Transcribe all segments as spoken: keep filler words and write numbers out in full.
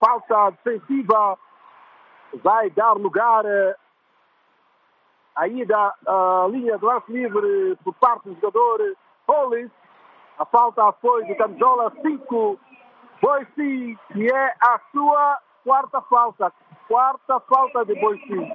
falta defensiva vai dar lugar à ida à linha de lance livre por parte do jogador Hollis. A falta foi de camisola cinco, Boise, que é a sua quarta falta. Quarta falta de Boise.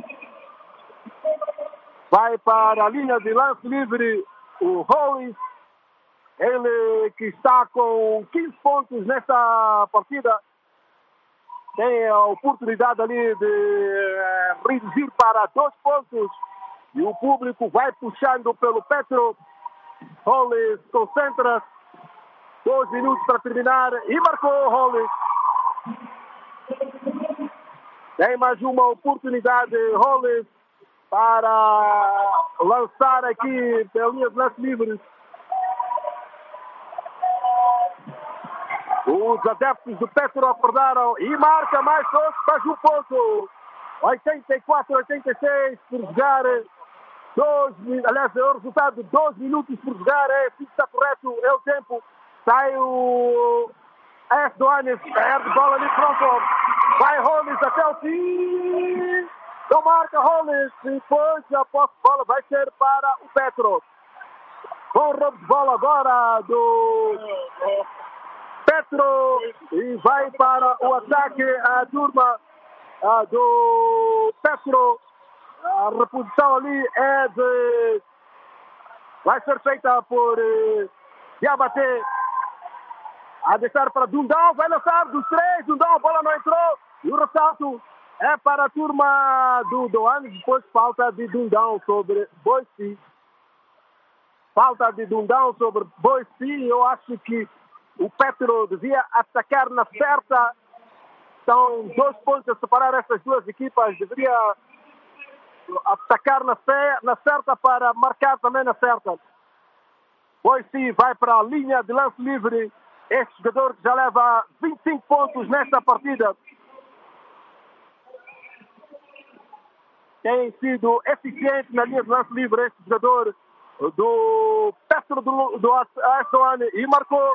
Vai para a linha de lance livre o Hollis. Ele que está com quinze pontos nesta partida. Tem a oportunidade ali de reduzir para dois pontos. E o público vai puxando pelo Petro. Hollis concentra. Dois minutos para terminar. E marcou Hollis. Tem mais uma oportunidade Hollis para lançar aqui pela linha de lance livres. Os adeptos do Petro acordaram e marca mais dois, mais um ponto. oitenta e quatro a oitenta e seis por jogar. Dois, aliás, é o resultado de dois minutos por jogar. É assim que está correto, é o tempo. Sai o S. Doanes, perde bola ali, pronto. Vai Hollis até o fim. Não marca Hollis. Depois a posse de bola vai ser para o Petro. Bom roubo de bola agora do Petro. E vai para o ataque a turma a do Petro. A reposição ali é de... vai ser feita por uh, Diabaté. A deixar para Dundão. Vai lançar dos três. Dundão, a bola não entrou. E o ressalto é para a turma do Doanes. Depois falta de Dundão sobre Boise. Falta de Dundão sobre Boise. Eu acho que o Petro devia atacar na certa. São dois pontos a separar essas duas equipas. Deveria atacar na, fe... na certa para marcar também na certa. Boise vai para a linha de lance livre. Este jogador que já leva vinte e cinco pontos nesta partida. Tem sido eficiente na linha de lance livre este jogador do Petro do, do Astoane e marcou.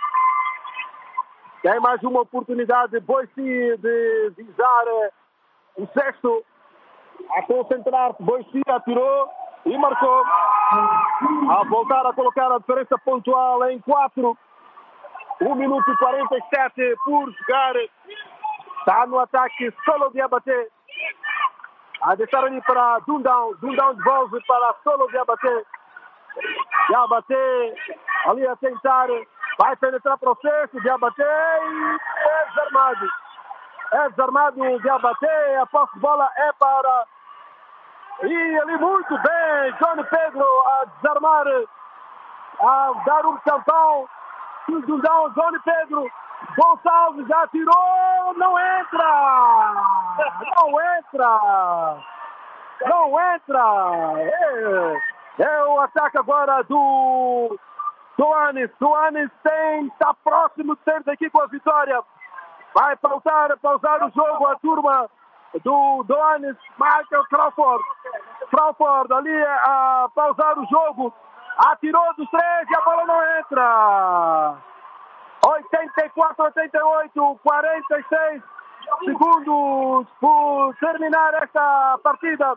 Tem mais uma oportunidade Boise de visar o sexto. A concentrar-se, Boise atirou e marcou. A voltar a colocar a diferença pontual em quatro. um minuto e quarenta e sete por jogar. Está no ataque Solo Diabaté. A deixar ali para Dundão. Dundão devolve para Solo Diabaté. Diabaté ali a tentar. Vai penetrar para o sexto. Diabaté e é desarmado. É desarmado o Diabaté. A posse de bola é para... E ali muito bem. Johnny Pedro a desarmar. A dar um tampão. Dundão, Johnny Pedro. Gonçalves já tirou. Não entra. Não entra. Não entra. É, é o ataque agora do Doanes. Doanes tem, está próximo de ter aqui com a vitória. Vai pausar, pausar o jogo a turma do Doanes. Michael Crawford. Crawford ali a pausar o jogo. Atirou dos três e a bola não entra. oitenta e quatro a oitenta e oito, quarenta e seis segundos por terminar esta partida.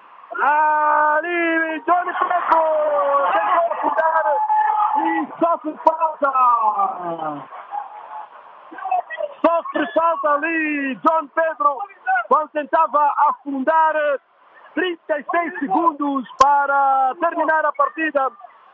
Ali, Johnny Pedro tentou apitar e sofre falta. Sofre falta ali, John Pedro, quando tentava afundar. trinta e seis segundos para terminar a partida.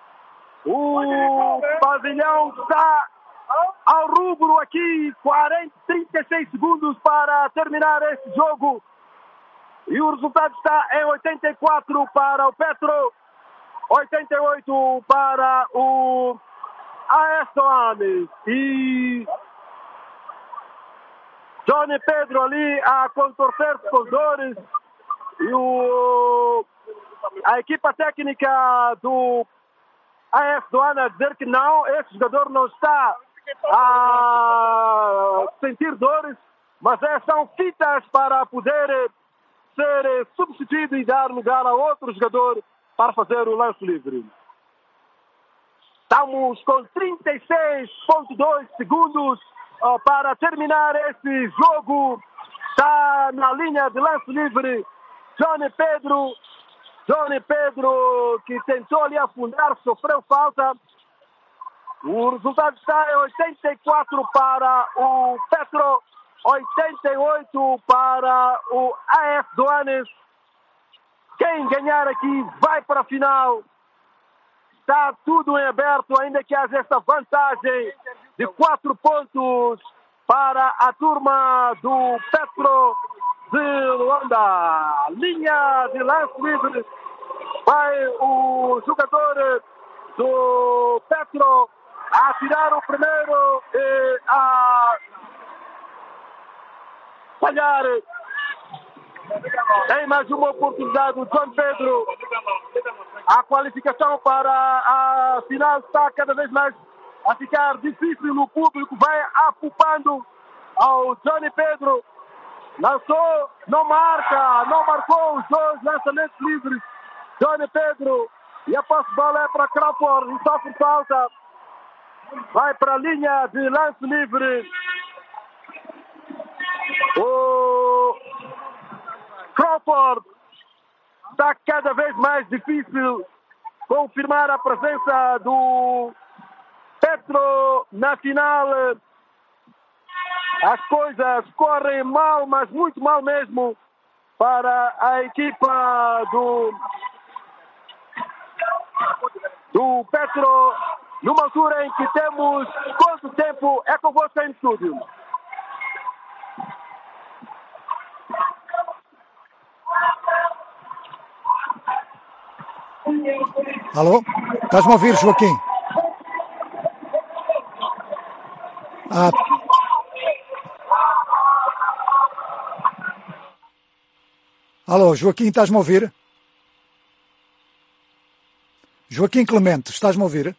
O pavilhão está ao rubro aqui. quarenta, trinta e seis segundos para terminar este jogo. E o resultado está em oitenta e quatro para o Petro. oitenta e oito para o Aestoanes. E Johnny Pedro ali a contorcer-se com dores. E o, a equipa técnica do A S Doana a dizer que não, esse jogador não está a sentir dores, mas é, são fitas para poder ser substituído e dar lugar a outro jogador para fazer o lance livre. Estamos com trinta e seis vírgula dois segundos oh, para terminar este jogo. Está na linha de lance livre Johnny Pedro. Johnny Pedro, que tentou ali afundar, sofreu falta. O resultado está em oitenta e quatro para o Petro, oitenta e oito para o A F Doanes. Quem ganhar aqui vai para a final. Está tudo em aberto, ainda que haja esta vantagem de quatro pontos para a turma do Petro de Luanda. Linha de lance livre. Vai o jogador do Petro a tirar o primeiro e a falhar. Tem mais uma oportunidade o João Pedro. A qualificação para a final está cada vez mais a ficar difícil. O público vai apupando ao Johnny Pedro. Lançou, não marca, não marcou os dois lançamentos livres. Johnny Pedro, e a posse de bola é para Crawford e sofre falta. Vai para a linha de lance livre. O Crawford. Está cada vez mais difícil confirmar a presença do Petro na final. As coisas correm mal, mas muito mal mesmo, para a equipa do, do Petro, numa altura em que temos quanto tempo? É convosco em estúdio. Alô? Estás-me a ouvir, Joaquim? Ah. Alô, Joaquim, estás-me a ouvir? Joaquim Clemente, estás-me a ouvir?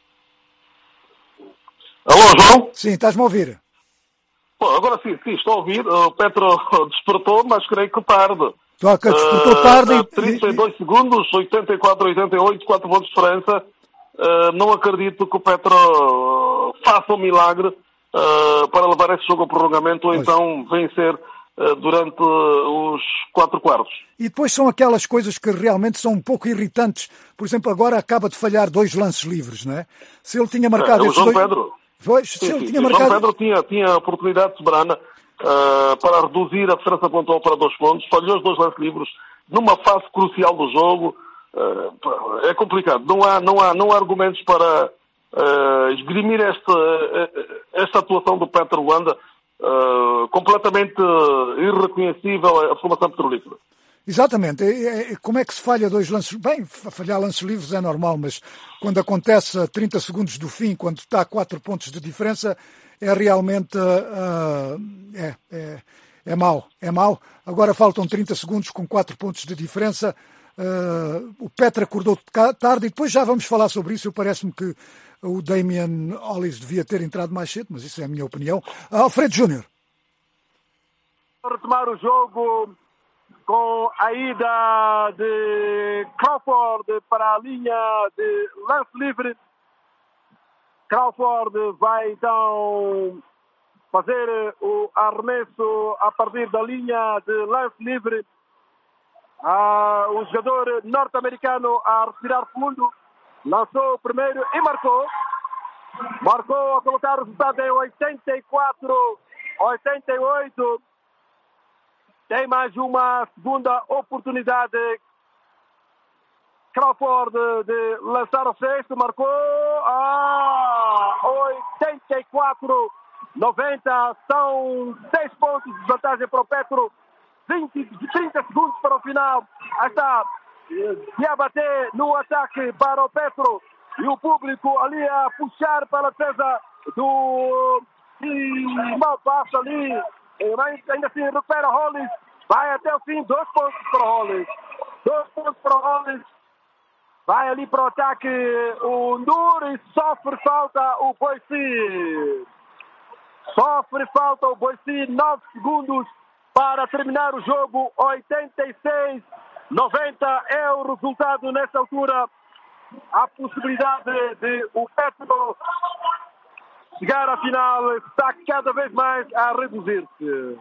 Alô, João? Sim, estás-me a ouvir. Bom, agora sim, sim, estou a ouvir. O Petro despertou, mas creio que tarde. Toca, despertou tarde. Uh, trinta e dois segundos, oitenta e quatro a oitenta e oito, quatro pontos de diferença. Uh, não acredito que o Petro faça um milagre uh, para levar esse jogo ao prolongamento ou então vencer uh, durante uh, os quatro quartos. E depois são aquelas coisas que realmente são um pouco irritantes. Por exemplo, agora acaba de falhar dois lances livres, não é? Se ele tinha marcado É, é o esses João dois... Pedro. Pois, sim, se ele sim, tinha sim. marcado... João Pedro tinha, tinha a oportunidade soberana uh, para reduzir a diferença pontual para dois pontos. Falhou os dois lances livres numa fase crucial do jogo. Uh, é complicado. Não há, não há, não há argumentos para uh, esgrimir esta, esta atuação do Petro Luanda, uh, completamente irreconhecível a formação petrolífera. Exatamente. É, é, como é que se falha dois lances? Bem, falhar lances livres é normal, mas quando acontece a trinta segundos do fim, quando está a quatro pontos de diferença, é realmente uh, é, é, é mau. É mau. Agora faltam trinta segundos com quatro pontos de diferença. Uh, o Petro acordou tarde e depois já vamos falar sobre isso. Parece-me que o Damian Hollis devia ter entrado mais cedo, mas isso é a minha opinião. Alfredo Júnior. Retomar o jogo com a ida de Crawford para a linha de lance livre. Crawford vai então fazer o arremesso a partir da linha de lance livre. Ah, o jogador norte-americano a respirar fundo lançou o primeiro e marcou. Marcou a colocar o resultado em oitenta e quatro a oitenta e oito. Tem mais uma segunda oportunidade. Crawford de lançar o sexto, marcou a oitenta e quatro a noventa. São seis pontos de vantagem para o Petro. vinte, trinta segundos para o final. Aí está Diabaté no ataque para o Petro. E o público ali a puxar pela defesa do... E mal passa ali. Mas ainda assim recupera Hollis. Vai até o fim, dois pontos para o Hollis. Dois pontos para o Hollis. Vai ali para o ataque o Nur e sofre falta o Boici. Sofre falta o Boici, nove segundos para terminar o jogo. oitenta e seis a noventa é o resultado nesta altura. A possibilidade de o Petro chegar à final está cada vez mais a reduzir-se.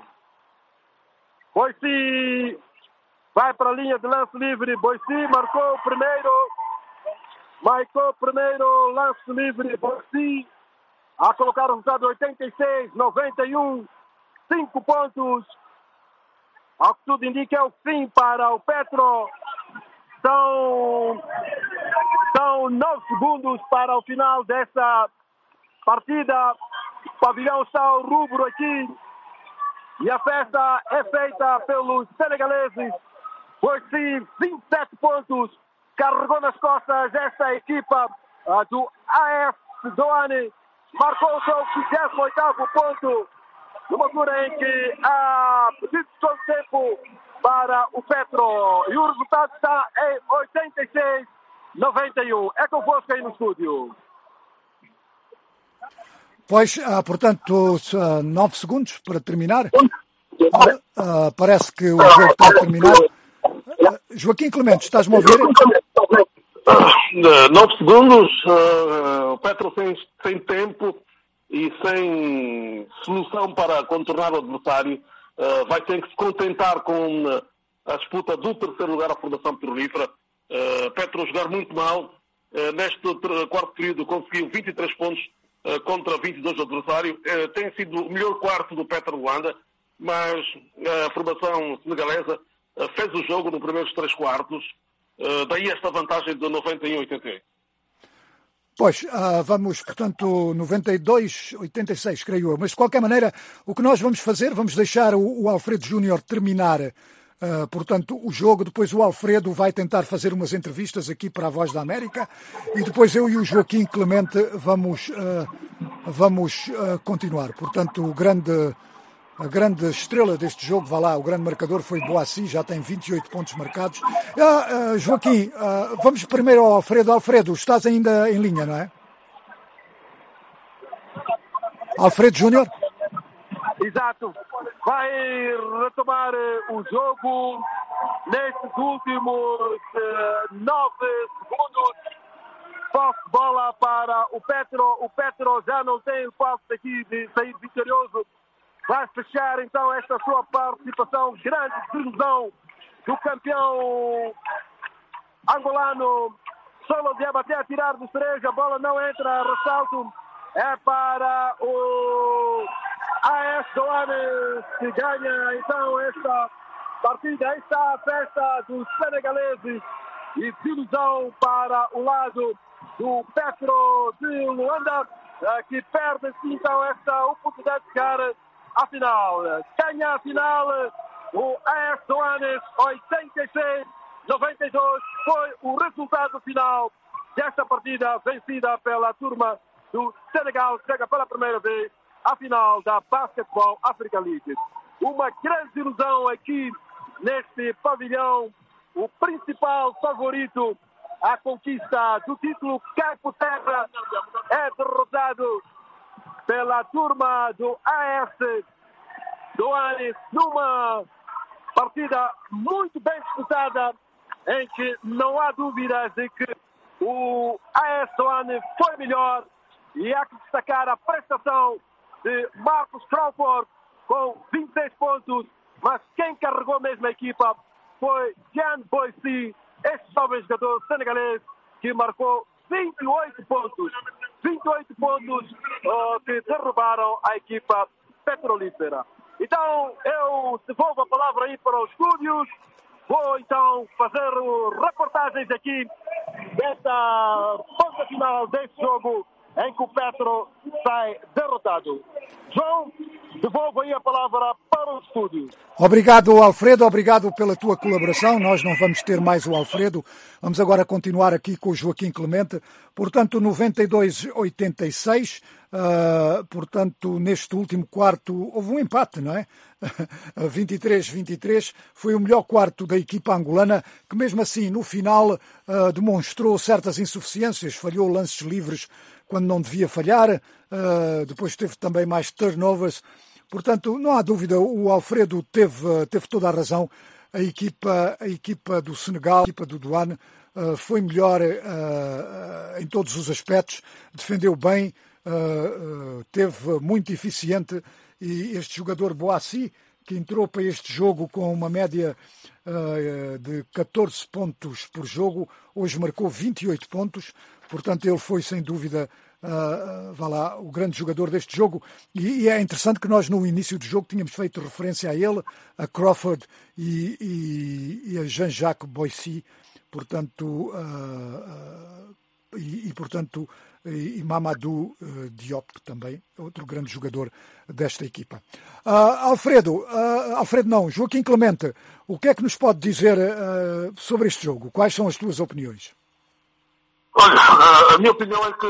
Boissy vai para a linha de lance livre. Boissy marcou o primeiro. Marcou o primeiro lance livre. Boissy a colocar o resultado oitenta e seis a noventa e um. Cinco pontos. Ao que tudo indica é o fim para o Petro. São, são nove segundos para o final dessa partida. O pavilhão está ao rubro aqui. E a festa é feita pelos senegaleses. Boissy, vinte e sete pontos. Carregou nas costas esta equipa uh, do A S Douane. Marcou o seu vigésimo oitavo ponto. Numa altura em que há pedido todo tempo para o Petro. E o resultado está em oitenta e seis a noventa e um. É convosco aí no estúdio. Pois, ah, portanto, ah, nove segundos para terminar. Ah, ah, parece que o jogo está a terminar. Ah, Joaquim Clemente, estás-me a ouvir? Uh, nove segundos, uh, o Petro sem, sem tempo e sem solução para contornar o adversário, uh, vai ter que se contentar com uh, a disputa do terceiro lugar à Formação Petrolífera. Uh, Petro jogar muito mal, uh, neste quarto período conseguiu vinte e três pontos uh, contra vinte e dois do adversário. Uh, tem sido o melhor quarto do Petro Luanda, mas uh, a formação senegalesa uh, fez o jogo nos primeiros três quartos. Uh, daí esta vantagem de noventa e um a oitenta e oito. Pois, uh, vamos, portanto, noventa e dois a oitenta e seis, creio eu. Mas, de qualquer maneira, o que nós vamos fazer, vamos deixar o, o Alfredo Júnior terminar, uh, portanto, o jogo. Depois o Alfredo vai tentar fazer umas entrevistas aqui para a Voz da América. E depois eu e o Joaquim Clemente vamos, uh, vamos uh, continuar. Portanto, o grande... A grande estrela deste jogo, vá lá, o grande marcador foi Boissy, já tem vinte e oito pontos marcados. Ah, ah, Joaquim, ah, vamos primeiro ao Alfredo. Alfredo, estás ainda em linha, não é? Alfredo Júnior? Exato. Vai retomar o jogo nestes últimos uh, nove segundos. Posse de bola para o Petro. O Petro já não tem o qual aqui de sair vitorioso. Vai fechar então esta sua participação. Grande desilusão do campeão angolano. Solo de abater a tirar do cereja. A bola não entra. Ressalto. É para o A S Douane que ganha então esta partida. Aí está a festa dos senegaleses. E desilusão para o lado do Petro de Luanda, que perde então esta oportunidade de chegar à final. Ganha a final o A S Douane, oitenta e seis a noventa e dois. Foi o resultado final desta partida vencida pela turma do Senegal, que chega pela primeira vez à final da Basketball Africa League. Uma grande ilusão aqui neste pavilhão. O principal favorito à conquista do título Campo Terra é derrotado pela turma do A S Douane numa partida muito bem disputada, em que não há dúvidas de que o A S Douane foi melhor, e há que destacar a prestação de Marcus Crawford com vinte e seis pontos, mas quem carregou mesmo a equipa foi Jean Boissy, este jovem jogador senegalês que marcou vinte e oito pontos. vinte e oito pontos uh, que derrubaram a equipa petrolífera. Então, eu devolvo a palavra aí para os estúdios. Vou então fazer reportagens aqui desta ponta final deste jogo em que o Petro sai derrotado. João, devolvo aí a palavra para o estúdio. Obrigado, Alfredo, obrigado pela tua colaboração. Nós não vamos ter mais o Alfredo. Vamos agora continuar aqui com o Joaquim Clemente. Portanto, noventa e dois a oitenta e seis. Uh, portanto, neste último quarto houve um empate, não é? vinte e três a vinte e três. Foi o melhor quarto da equipa angolana, que mesmo assim, no final, uh, demonstrou certas insuficiências. Falhou lances livres quando não devia falhar. Uh, depois teve também mais turnovers. Portanto, não há dúvida, o Alfredo teve, teve toda a razão. A equipa, a equipa do Senegal, a equipa do Douane, uh, foi melhor uh, uh, em todos os aspectos, defendeu bem, uh, uh, teve muito eficiente, e este jogador Boassi, que entrou para este jogo com uma média uh, de catorze pontos por jogo, hoje marcou vinte e oito pontos, portanto ele foi sem dúvida uh, uh, vá lá, o grande jogador deste jogo, e, e é interessante que nós no início do jogo tínhamos feito referência a ele, a Crawford e, e, e a Jean-Jacques Boissy, portanto, uh, uh, e, e portanto e Mamadou uh, Diop também, outro grande jogador desta equipa. Uh, Alfredo, uh, Alfredo não, Joaquim Clemente, o que é que nos pode dizer uh, sobre este jogo? Quais são as tuas opiniões? Olha, a minha opinião é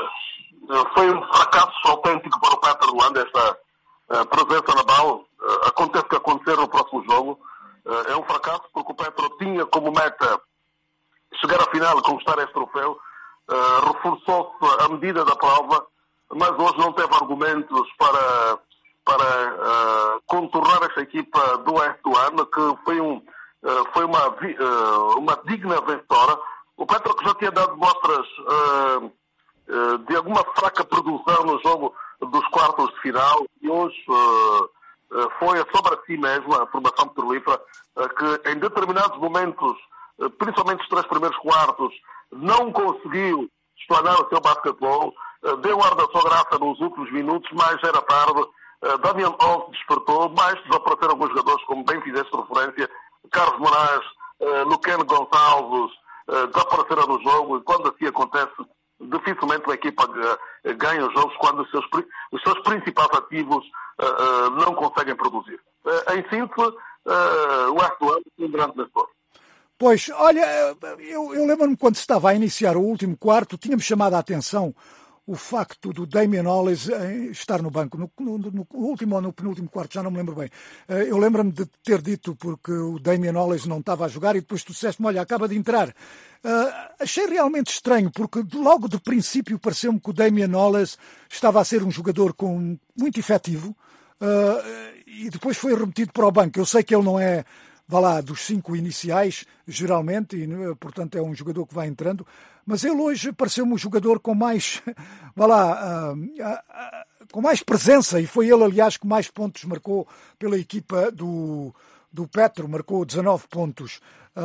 que foi um fracasso autêntico para o Petro Luanda, esta uh, presença na B A L. Uh, acontece o que acontecer no próximo jogo. Uh, é um fracasso porque o Petro tinha como meta chegar à final e conquistar este troféu. Uh, reforçou-se a medida da prova, mas hoje não teve argumentos para, para uh, contornar esta equipa do oeste do ano, que foi, um, uh, foi uma, uh, uma digna vencedora. O Petro, que já tinha dado mostras uh, uh, de alguma fraca produção no jogo dos quartos de final, e hoje uh, uh, foi sobre si mesma a formação petrolífera, uh, que em determinados momentos, uh, principalmente os três primeiros quartos, não conseguiu explanar o seu basquetebol, uh, deu ar da sua graça nos últimos minutos, mas era tarde. Uh, Damian Holt despertou, mais desapareceram alguns jogadores, como bem fizeste referência, Carlos Moraes, uh, Luquen Gonçalves, uh, desapareceram no jogo, e quando assim acontece, dificilmente a equipa uh, ganha os jogos quando os seus, os seus principais ativos uh, uh, não conseguem produzir. Uh, em síntese, uh, o Oeste do Ano é um grande vencedor. Pois, olha, eu, eu lembro-me quando se estava a iniciar o último quarto, tínhamos chamado a atenção o facto do Damian Hollis estar no banco, no, no, no último ou no penúltimo quarto, já não me lembro bem. Eu lembro-me de ter dito porque o Damian Hollis não estava a jogar e depois tu disseste-me, olha, acaba de entrar. Uh, achei realmente estranho, porque logo de princípio pareceu-me que o Damian Hollis estava a ser um jogador com, muito efetivo uh, e depois foi remetido para o banco. Eu sei que ele não é... vá lá, dos cinco iniciais, geralmente, e portanto é um jogador que vai entrando, mas ele hoje pareceu-me um jogador com mais, vá lá, uh, uh, uh, com mais presença, e foi ele, aliás, que mais pontos marcou pela equipa do, do Petro, marcou dezanove pontos.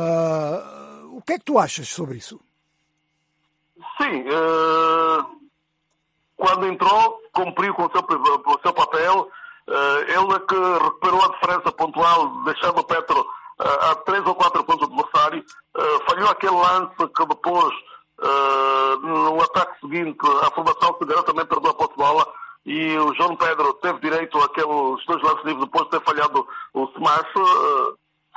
Uh, o que é que tu achas sobre isso? Sim, uh, quando entrou, cumpriu com o seu, com o seu papel. Uh, ele que recuperou a diferença pontual, deixando o Petro uh, a três ou quatro pontos do adversário. Uh, falhou aquele lance que depois, uh, no ataque seguinte, a formação Figueira também perdeu a posse de bola e o João Pedro teve direito àqueles dois lances livres depois de ter falhado o smash. Uh,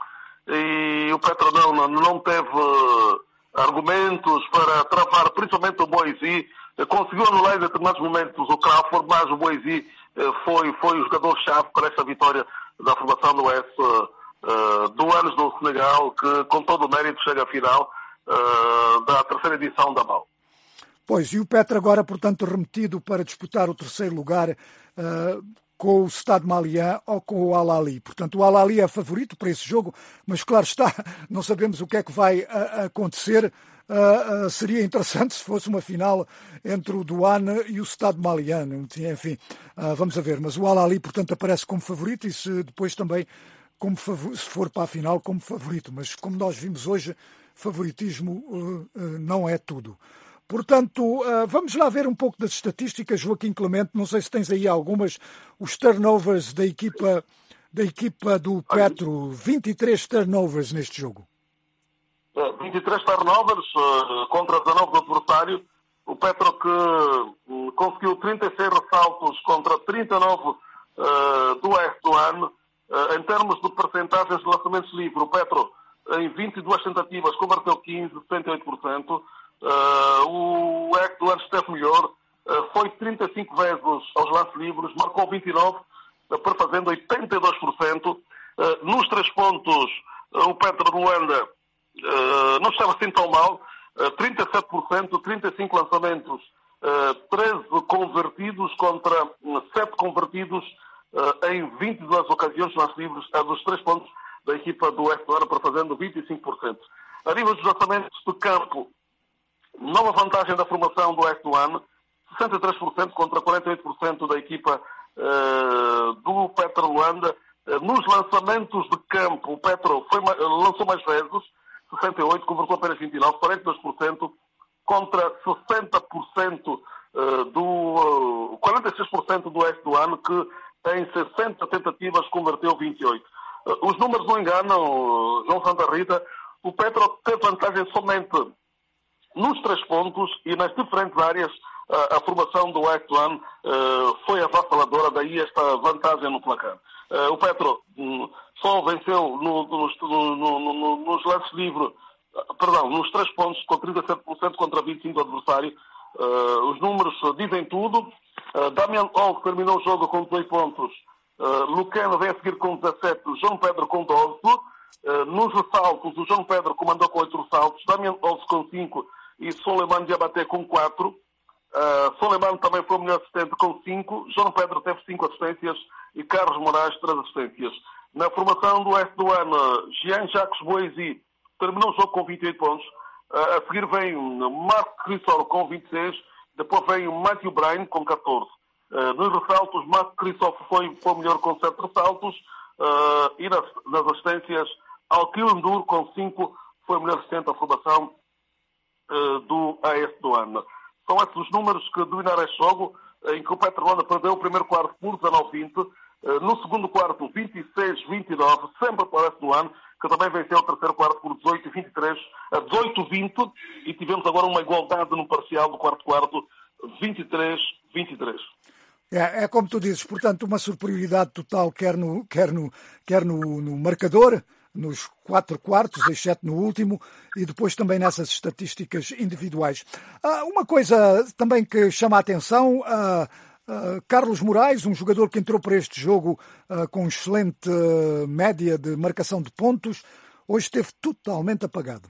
e o Petro não, não, não teve argumentos para travar, principalmente o Boissy. Conseguiu anular em determinados momentos o Crawford, mas o Boissy foi, foi o jogador-chave para esta vitória da formação do Oeste uh, do Anos do Senegal, que com todo o mérito chega à final uh, da terceira edição da B A L. Pois, e o Petro agora, portanto, remetido para disputar o terceiro lugar uh, com o Stade Malien ou com o Al-Ahly. Portanto, o Al-Ahly é favorito para esse jogo, mas claro está, não sabemos o que é que vai uh, acontecer. Uh, uh, seria interessante se fosse uma final entre o Douane e o Stade Malien, enfim, uh, vamos a ver, mas o Al-Ahly, portanto, aparece como favorito e se depois também, como favor, se for para a final, como favorito, mas como nós vimos hoje, favoritismo uh, uh, não é tudo. Portanto, uh, vamos lá ver um pouco das estatísticas, Joaquim Clemente, não sei se tens aí algumas, os turnovers da equipa, da equipa do Petro, vinte e três turnovers neste jogo. vinte e três turnovers uh, contra dezanove do adversário. O Petro que uh, conseguiu trinta e seis ressaltos contra trinta e nove uh, do oeste do ano. Uh, em termos de percentagens de lançamentos livres, o Petro em vinte e duas tentativas converteu quinze, setenta e oito por cento. Uh, o oeste do ano esteve melhor. Uh, foi trinta e cinco vezes aos lances livres, marcou vinte e nove, uh, para fazendo oitenta e dois por cento. Uh, nos três pontos, uh, o Petro de Luanda Uh, não estava assim tão mal, uh, trinta e sete por cento, trinta e cinco lançamentos, uh, treze convertidos contra uh, sete convertidos uh, em vinte e duas ocasiões nas livres, a dos três pontos da equipa do Oeste do Ano, para fazendo vinte e cinco por cento. A nível dos lançamentos de campo, nova vantagem da formação do Oeste do Ano, sessenta e três por cento contra quarenta e oito por cento da equipa uh, do Petro Luanda. Uh, nos lançamentos de campo, o Petro foi, lançou mais vezes, sessenta e oito, convertou apenas vinte e nove, quarenta e dois por cento contra sessenta por cento uh, do... Uh, quarenta e seis por cento do Oeste do ano, que em sessenta tentativas converteu vinte e oito. Uh, os números não enganam, uh, João Santa Rita. O Petro teve vantagem somente nos três pontos e nas diferentes áreas. Uh, a formação do Oeste do ano uh, foi avassaladora, daí esta vantagem no placar. Uh, o Petro um, só venceu no, nos, no, no, no, nos lances livres, uh, perdão, nos três pontos, com trinta e sete por cento contra vinte e cinco por cento do adversário. Uh, os números uh, dizem tudo. Uh, Damian Olk terminou o jogo com dezoito pontos. Uh, Lucena vem a seguir com dezassete. João Pedro com doze. Uh, nos ressaltos, o João Pedro comandou com oito ressaltos. Damian Olk com cinco e Soleiman Diabaté com quatro. Uh, Soleiman também foi o melhor assistente com cinco. João Pedro teve cinco assistências e Carlos Moraes três assistências. Na formação do Oeste do ano, Jean-Jacques Boisy terminou o jogo com vinte e oito pontos. Uh, a seguir vem Marco Crisol com vinte e seis. Depois vem o Matthew Bryan com catorze. Uh, nos ressaltos, Marco Crisol foi, foi o melhor com sete ressaltos. Uh, e nas, nas assistências, Alquil Endur com cinco foi o melhor assistente da formação uh, do Oeste do ano. São esses os números que dominaram este jogo, em que o Petro Luanda perdeu o primeiro quarto por dezanove a vinte, no segundo quarto vinte e seis a vinte e nove, sempre para o resto do ano, que também venceu o terceiro quarto por dezoito a vinte e três, a dezoito a vinte, e tivemos agora uma igualdade no parcial do quarto quarto, vinte e três a vinte e três. É, é como tu dizes, portanto, uma superioridade total, quer no, quer no, quer no, no marcador, nos quatro quartos, exceto no último, e depois também nessas estatísticas individuais. Ah, uma coisa também que chama a atenção, ah, ah, Carlos Moraes, um jogador que entrou para este jogo ah, com excelente ah, média de marcação de pontos, hoje esteve totalmente apagado.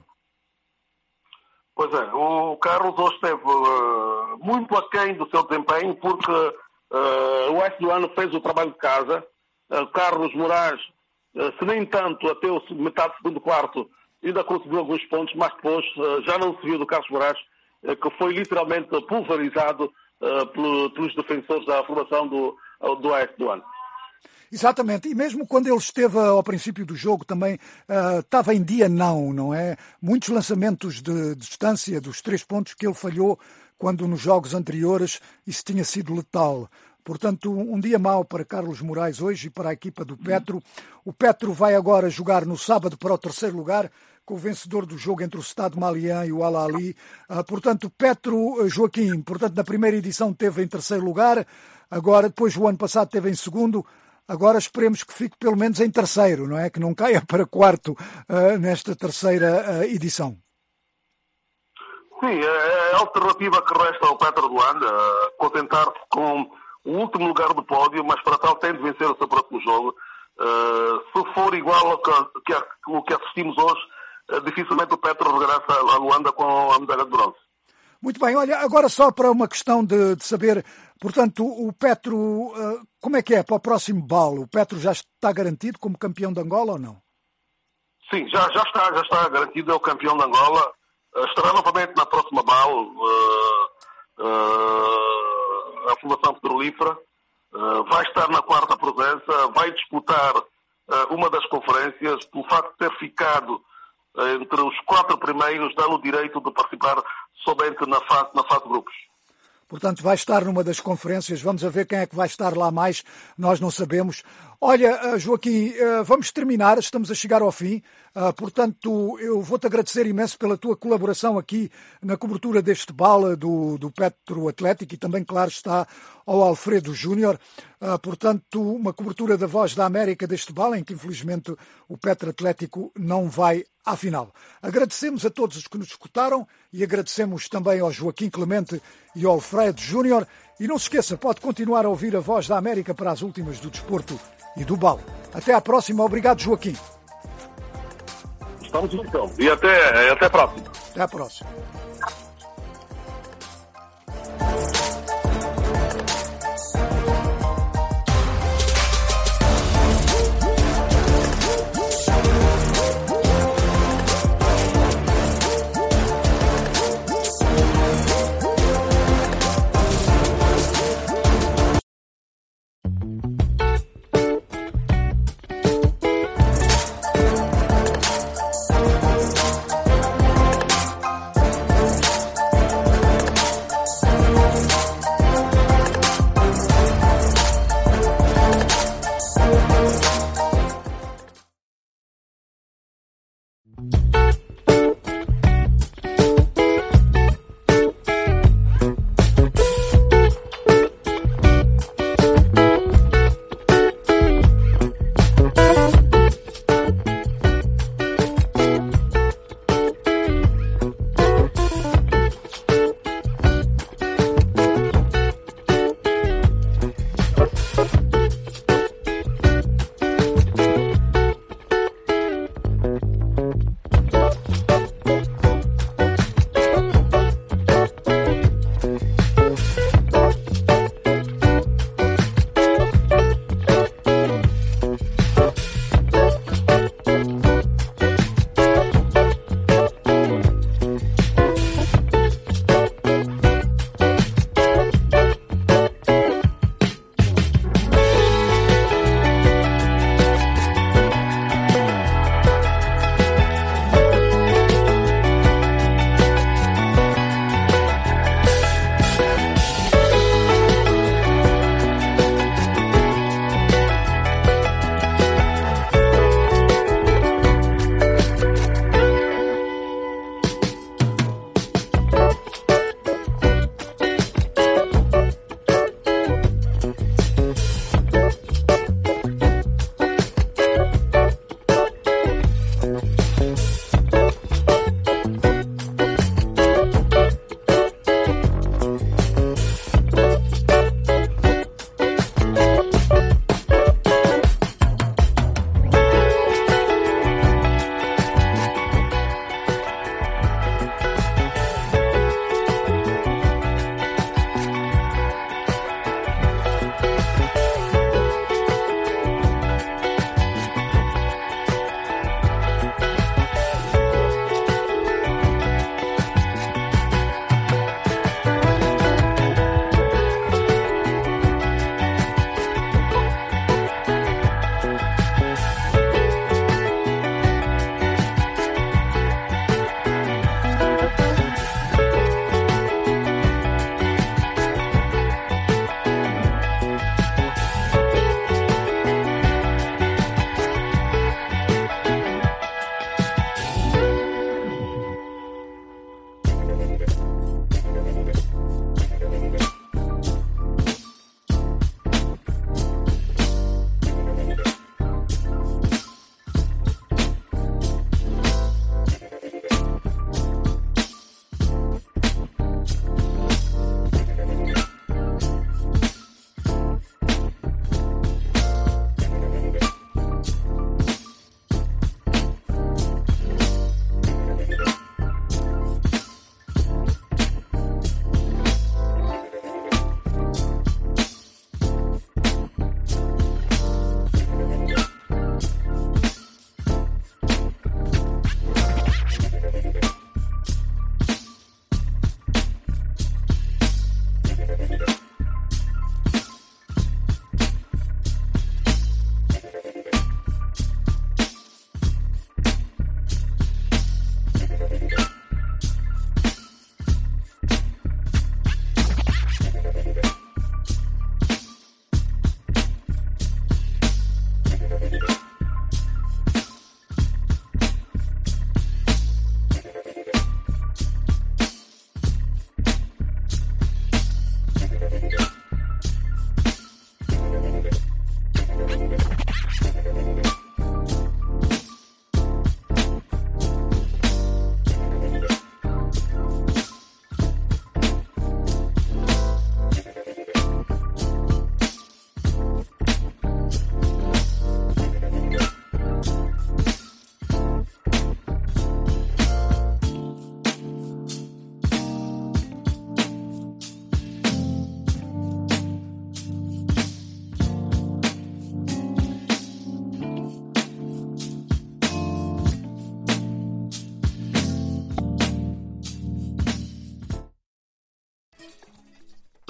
Pois é, o Carlos hoje esteve uh, muito aquém do seu desempenho, porque uh, o Oeste do ano fez o trabalho de casa. Uh, Carlos Moraes, se nem tanto até o metade do segundo quarto ainda conseguiu alguns pontos, mas depois já não se viu do Carlos Moraes, que foi literalmente pulverizado pelos defensores da formação do, do Oeste do ano. Exatamente, e mesmo quando ele esteve ao princípio do jogo também uh, estava em dia não, não é? Muitos lançamentos de, de distância dos três pontos que ele falhou quando nos jogos anteriores isso tinha sido letal. Portanto, um dia mau para Carlos Moraes hoje e para a equipa do Petro. O Petro vai agora jogar no sábado para o terceiro lugar, com o vencedor do jogo entre o Stade Malien e o Al Ahly. Uh, portanto, Petro, Joaquim, portanto, na primeira edição teve em terceiro lugar, agora, depois o ano passado teve em segundo, agora esperemos que fique pelo menos em terceiro, não é? Que não caia para quarto uh, nesta terceira uh, edição. Sim, é a alternativa que resta ao Petro do Luanda, uh, contentar-se com o último lugar do pódio, mas para tal tem de vencer o seu próximo jogo. Uh, se for igual ao que, que, ao que assistimos hoje, uh, dificilmente o Petro regressa a Luanda com a medalha de bronze. Muito bem, olha, agora só para uma questão de, de saber, portanto, o Petro, uh, como é que é para o próximo B A L? O Petro já está garantido como campeão de Angola ou não? Sim, já, já, está, já está garantido, é o campeão de Angola. Uh, estará novamente na próxima B A L. Uh, uh, a Fundação Petrolífera, uh, vai estar na quarta presença, vai disputar uh, uma das conferências, pelo facto de ter ficado uh, entre os quatro primeiros, dá-lhe o direito de participar somente na fase, na fase de grupos. Portanto, vai estar numa das conferências, vamos a ver quem é que vai estar lá mais, nós não sabemos. Olha, Joaquim, vamos terminar, estamos a chegar ao fim, portanto, eu vou-te agradecer imenso pela tua colaboração aqui na cobertura deste B A L do, do Petro Atlético e também, claro, está ao Alfredo Júnior, portanto, uma cobertura da Voz da América deste B A L, em que infelizmente o Petro Atlético não vai à final. Agradecemos a todos os que nos escutaram e agradecemos também ao Joaquim Clemente e ao Alfredo Júnior. E não se esqueça, pode continuar a ouvir a Voz da América para as últimas do desporto e do B A L. Até à próxima. Obrigado, Joaquim. Estamos então. E até, até a próxima. Até à próxima.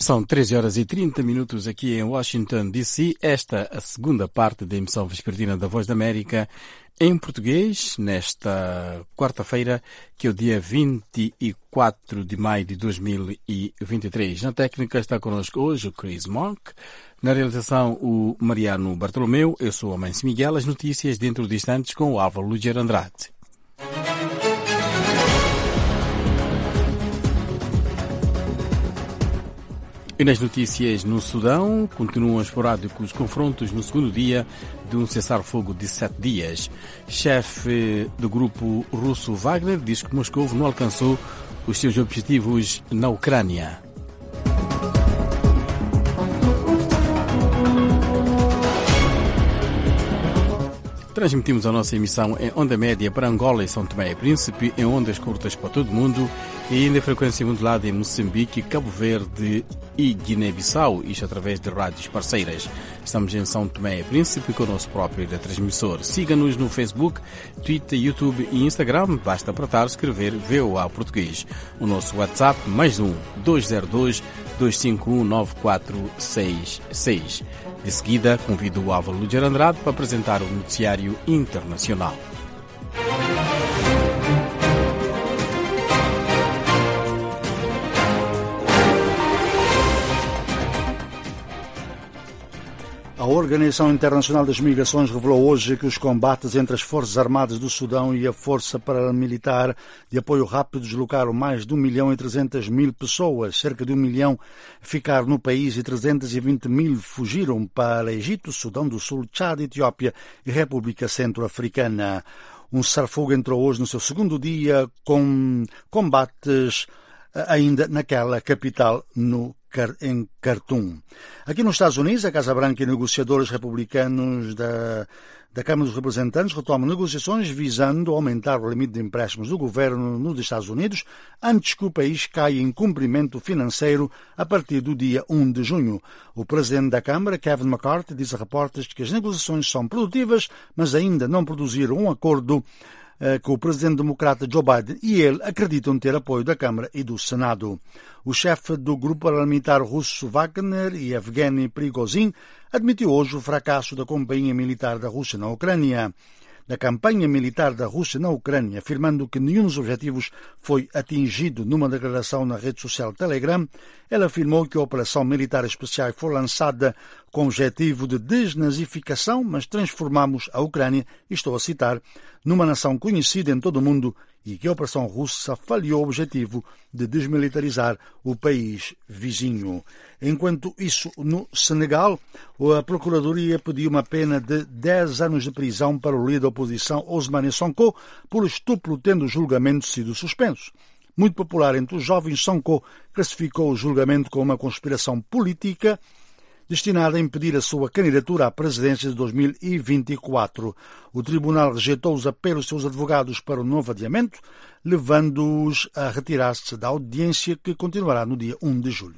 São treze horas e trinta minutos aqui em Washington, D C. Esta é a segunda parte da emissão vespertina da Voz da América em português, nesta quarta-feira, que é o dia vinte e quatro de maio de dois mil e vinte e três. Na técnica está connosco hoje o Chris Monk, na realização o Mariano Bartolomeu, eu sou a Mãe Miguel, as notícias dentro de instantes com o Álvaro Luger Andrade. E nas notícias no Sudão, continuam esporádicos confrontos no segundo dia de um cessar-fogo de sete dias. Chefe do grupo russo Wagner diz que Moscou não alcançou os seus objetivos na Ucrânia. Transmitimos a nossa emissão em onda média para Angola e São Tomé e Príncipe, em ondas curtas para todo o mundo e ainda em frequência modulada em Moçambique, Cabo Verde e Guiné-Bissau, isto através de rádios parceiras. Estamos em São Tomé e Príncipe com o nosso próprio transmissor. Siga-nos no Facebook, Twitter, YouTube e Instagram. Basta apertar, escrever V O A Português. O nosso WhatsApp, mais um, dois zero dois, dois cinco um, nove quatro seis seis. De seguida, convido o Álvaro Luger Andrade para apresentar o noticiário internacional. A Organização Internacional das Migrações revelou hoje que os combates entre as Forças Armadas do Sudão e a Força Paramilitar de Apoio Rápido deslocaram mais de um milhão e trezentas mil pessoas. Cerca de um milhão ficaram no país e trezentos e vinte mil fugiram para Egito, Sudão do Sul, Tchad, Etiópia e República Centro-Africana. Um cessar-fogo entrou hoje no seu segundo dia com combates ainda naquela capital no em Khartoum. Aqui nos Estados Unidos, a Casa Branca e negociadores republicanos da, da Câmara dos Representantes retomam negociações visando aumentar o limite de empréstimos do governo nos Estados Unidos antes que o país caia em cumprimento financeiro a partir do dia um de junho. O presidente da Câmara, Kevin McCarthy, diz a repórteres que as negociações são produtivas, mas ainda não produziram um acordo que o presidente democrata Joe Biden e ele acreditam ter apoio da Câmara e do Senado. O chefe do grupo parlamentar russo Wagner, Yevgeny Prigozhin, admitiu hoje o fracasso da companhia militar da Rússia na Ucrânia. Da campanha militar da Rússia na Ucrânia, afirmando que nenhum dos objetivos foi atingido numa declaração na rede social Telegram, ela afirmou que a operação militar especial foi lançada com o objetivo de desnazificação, mas transformamos a Ucrânia, e estou a citar, numa nação conhecida em todo o mundo e que a operação russa falhou o objetivo de desmilitarizar o país vizinho. Enquanto isso, no Senegal, a Procuradoria pediu uma pena de dez anos de prisão para o líder da oposição Ousmane Sonko por estupro, tendo o julgamento sido suspenso. Muito popular entre os jovens, Sonko classificou o julgamento como uma conspiração política destinada a impedir a sua candidatura à presidência de dois mil e vinte e quatro. O tribunal rejeitou os apelos dos seus advogados para o novo adiamento, levando-os a retirar-se da audiência que continuará no dia um de julho.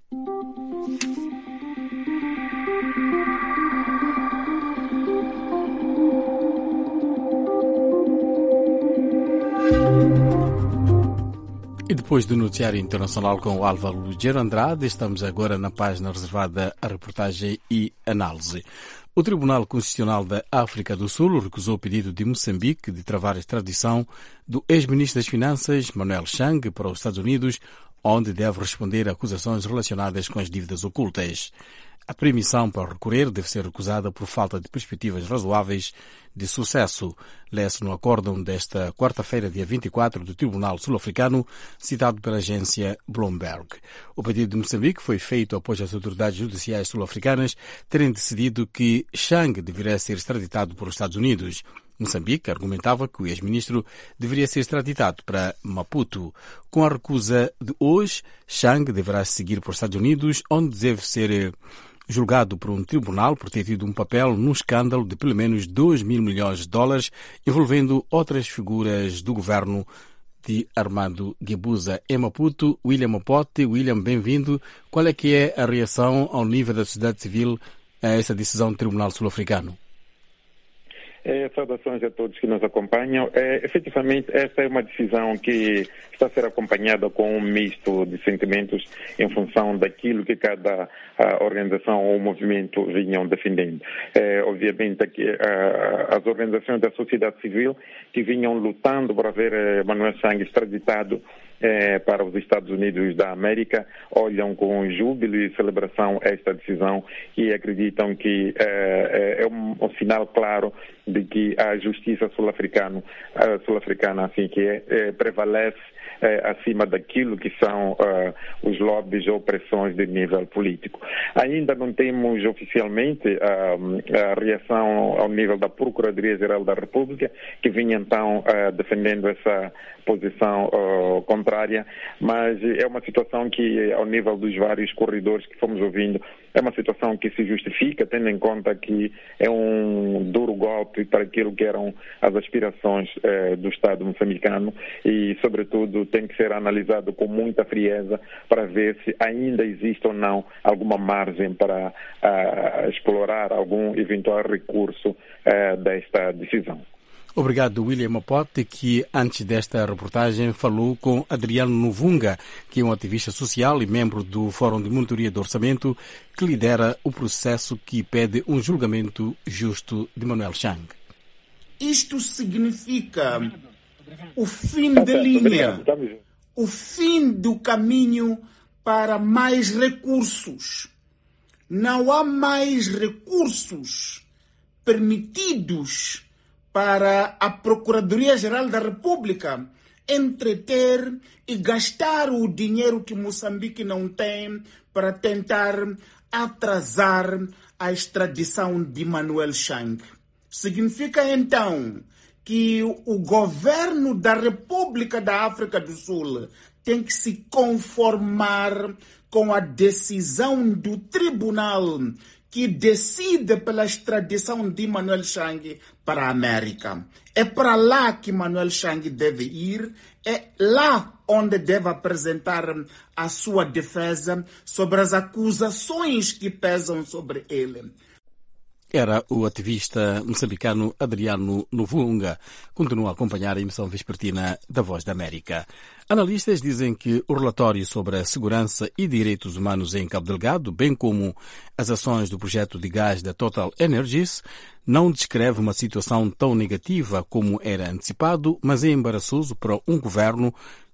E depois do noticiário internacional com o Álvaro Luger Andrade, estamos agora na página reservada à reportagem e análise. O Tribunal Constitucional da África do Sul recusou o pedido de Moçambique de travar a extradição do ex-ministro das Finanças, Manuel Chang, para os Estados Unidos, onde deve responder a acusações relacionadas com as dívidas ocultas. A permissão para recorrer deve ser recusada por falta de perspectivas razoáveis de sucesso, lê-se no acórdão desta quarta-feira, dia vinte e quatro, do Tribunal Sul-Africano, citado pela agência Bloomberg. O pedido de Moçambique foi feito após as autoridades judiciais sul-africanas terem decidido que Chang deveria ser extraditado para os Estados Unidos. Moçambique argumentava que o ex-ministro deveria ser extraditado para Maputo. Com a recusa de hoje, Chang deverá seguir para os Estados Unidos, onde deve ser julgado por um tribunal por ter tido um papel num escândalo de pelo menos dois mil milhões de dólares envolvendo outras figuras do governo de Armando Guebuza. Em Maputo, William Mapote. William, bem-vindo. Qual é que é a reação ao nível da sociedade civil a essa decisão do Tribunal Sul-Africano? É, saudações a todos que nos acompanham. É, efetivamente, esta é uma decisão que está a ser acompanhada com um misto de sentimentos em função daquilo que cada a, organização ou movimento vinham defendendo. É, obviamente, aqui, a, as organizações da sociedade civil que vinham lutando para ver eh, Manuel Chang extraditado É, para os Estados Unidos da América, olham com júbilo e celebração esta decisão e acreditam que é, é um, um sinal claro de que a justiça sul-africana, sul-africana assim que é, é prevalece é, acima daquilo que são uh, os lobbies ou pressões de nível político. Ainda não temos oficialmente uh, a reação ao nível da Procuradoria-Geral da República, que vinha então uh, defendendo essa posição uh, contrária, mas é uma situação que, ao nível dos vários corredores que fomos ouvindo, é uma situação que se justifica, tendo em conta que é um duro golpe para aquilo que eram as aspirações eh, do Estado moçambicano e, sobretudo, tem que ser analisado com muita frieza para ver se ainda existe ou não alguma margem para uh, explorar algum eventual recurso uh, desta decisão. Obrigado, William Mapote, que antes desta reportagem falou com Adriano Novunga, que é um ativista social e membro do Fórum de Monitoria do Orçamento, que lidera o processo que pede um julgamento justo de Manuel Chang. Isto significa o fim da linha, o fim do caminho para mais recursos. Não há mais recursos permitidos para a Procuradoria-Geral da República entreter e gastar o dinheiro que Moçambique não tem para tentar atrasar a extradição de Manuel Chang. Significa então que o governo da República da África do Sul tem que se conformar com a decisão do tribunal que decide pela extradição de Manuel Chang para a América. É para lá que Manuel Chang deve ir, é lá onde deve apresentar a sua defesa sobre as acusações que pesam sobre ele. Era o ativista moçambicano Adriano Novunga. Continua a acompanhar a emissão vespertina da Voz da América. Analistas dizem que o relatório sobre a segurança e direitos humanos em Cabo Delgado, bem como as ações do projeto de gás da Total Energies, não descreve uma situação tão negativa como era antecipado, mas é embaraçoso para um governo,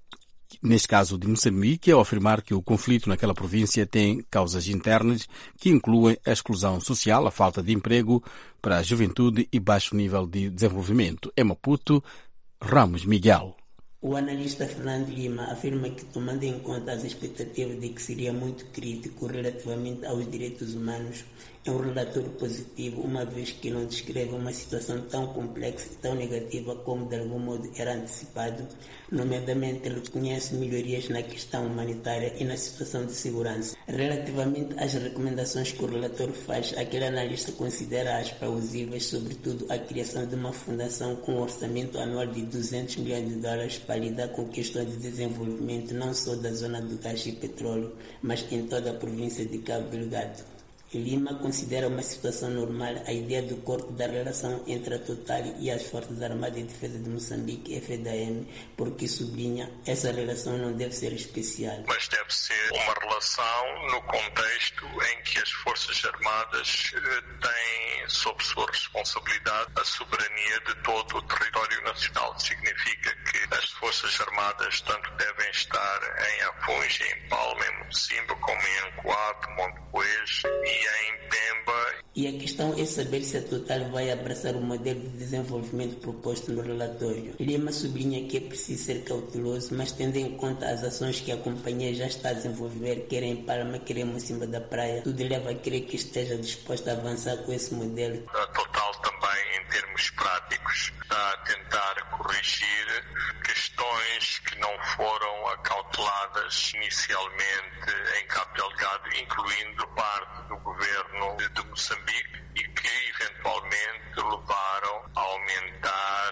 neste caso de Moçambique, ao afirmar que o conflito naquela província tem causas internas que incluem a exclusão social, a falta de emprego para a juventude e baixo nível de desenvolvimento. Em Maputo, Ramos Miguel. O analista Fernando Lima afirma que, tomando em conta as expectativas de que seria muito crítico relativamente aos direitos humanos, é um relatório positivo, uma vez que não descreve uma situação tão complexa e tão negativa como de algum modo era antecipado. Nomeadamente, ele reconhece melhorias na questão humanitária e na situação de segurança. Relativamente às recomendações que o relatório faz, aquele analista considera-as plausíveis, sobretudo a criação de uma fundação com um orçamento anual de duzentos milhões de dólares para lidar com questões de desenvolvimento não só da zona do gás e petróleo, mas em toda a província de Cabo Delgado. Lima considera uma situação normal a ideia do corte da relação entre a Total e as Forças Armadas de Defesa de Moçambique, F D M, porque sublinha essa relação não deve ser especial. Mas deve ser uma relação no contexto em que as Forças Armadas têm sob sua responsabilidade a soberania de todo o território nacional. Significa que as Forças Armadas tanto devem estar em Afungi, em Palma, em Mocimbo, como em Ancoape, Montepuez e em Pemba. E a questão é saber se a Total vai abraçar o modelo de desenvolvimento proposto no relatório. Lima sublinha que é preciso ser cauteloso, mas tendo em conta as ações que a companhia já está a desenvolver, quer em Palma, quer em Mocimbo da Praia, tudo leva a crer que esteja disposta a avançar com esse modelo. A Total também, em termos práticos, está a tentar corrigir questões que não foram acauteladas inicialmente em Cabo Delgado, incluindo parte do governo de Moçambique, e que eventualmente levaram a aumentar as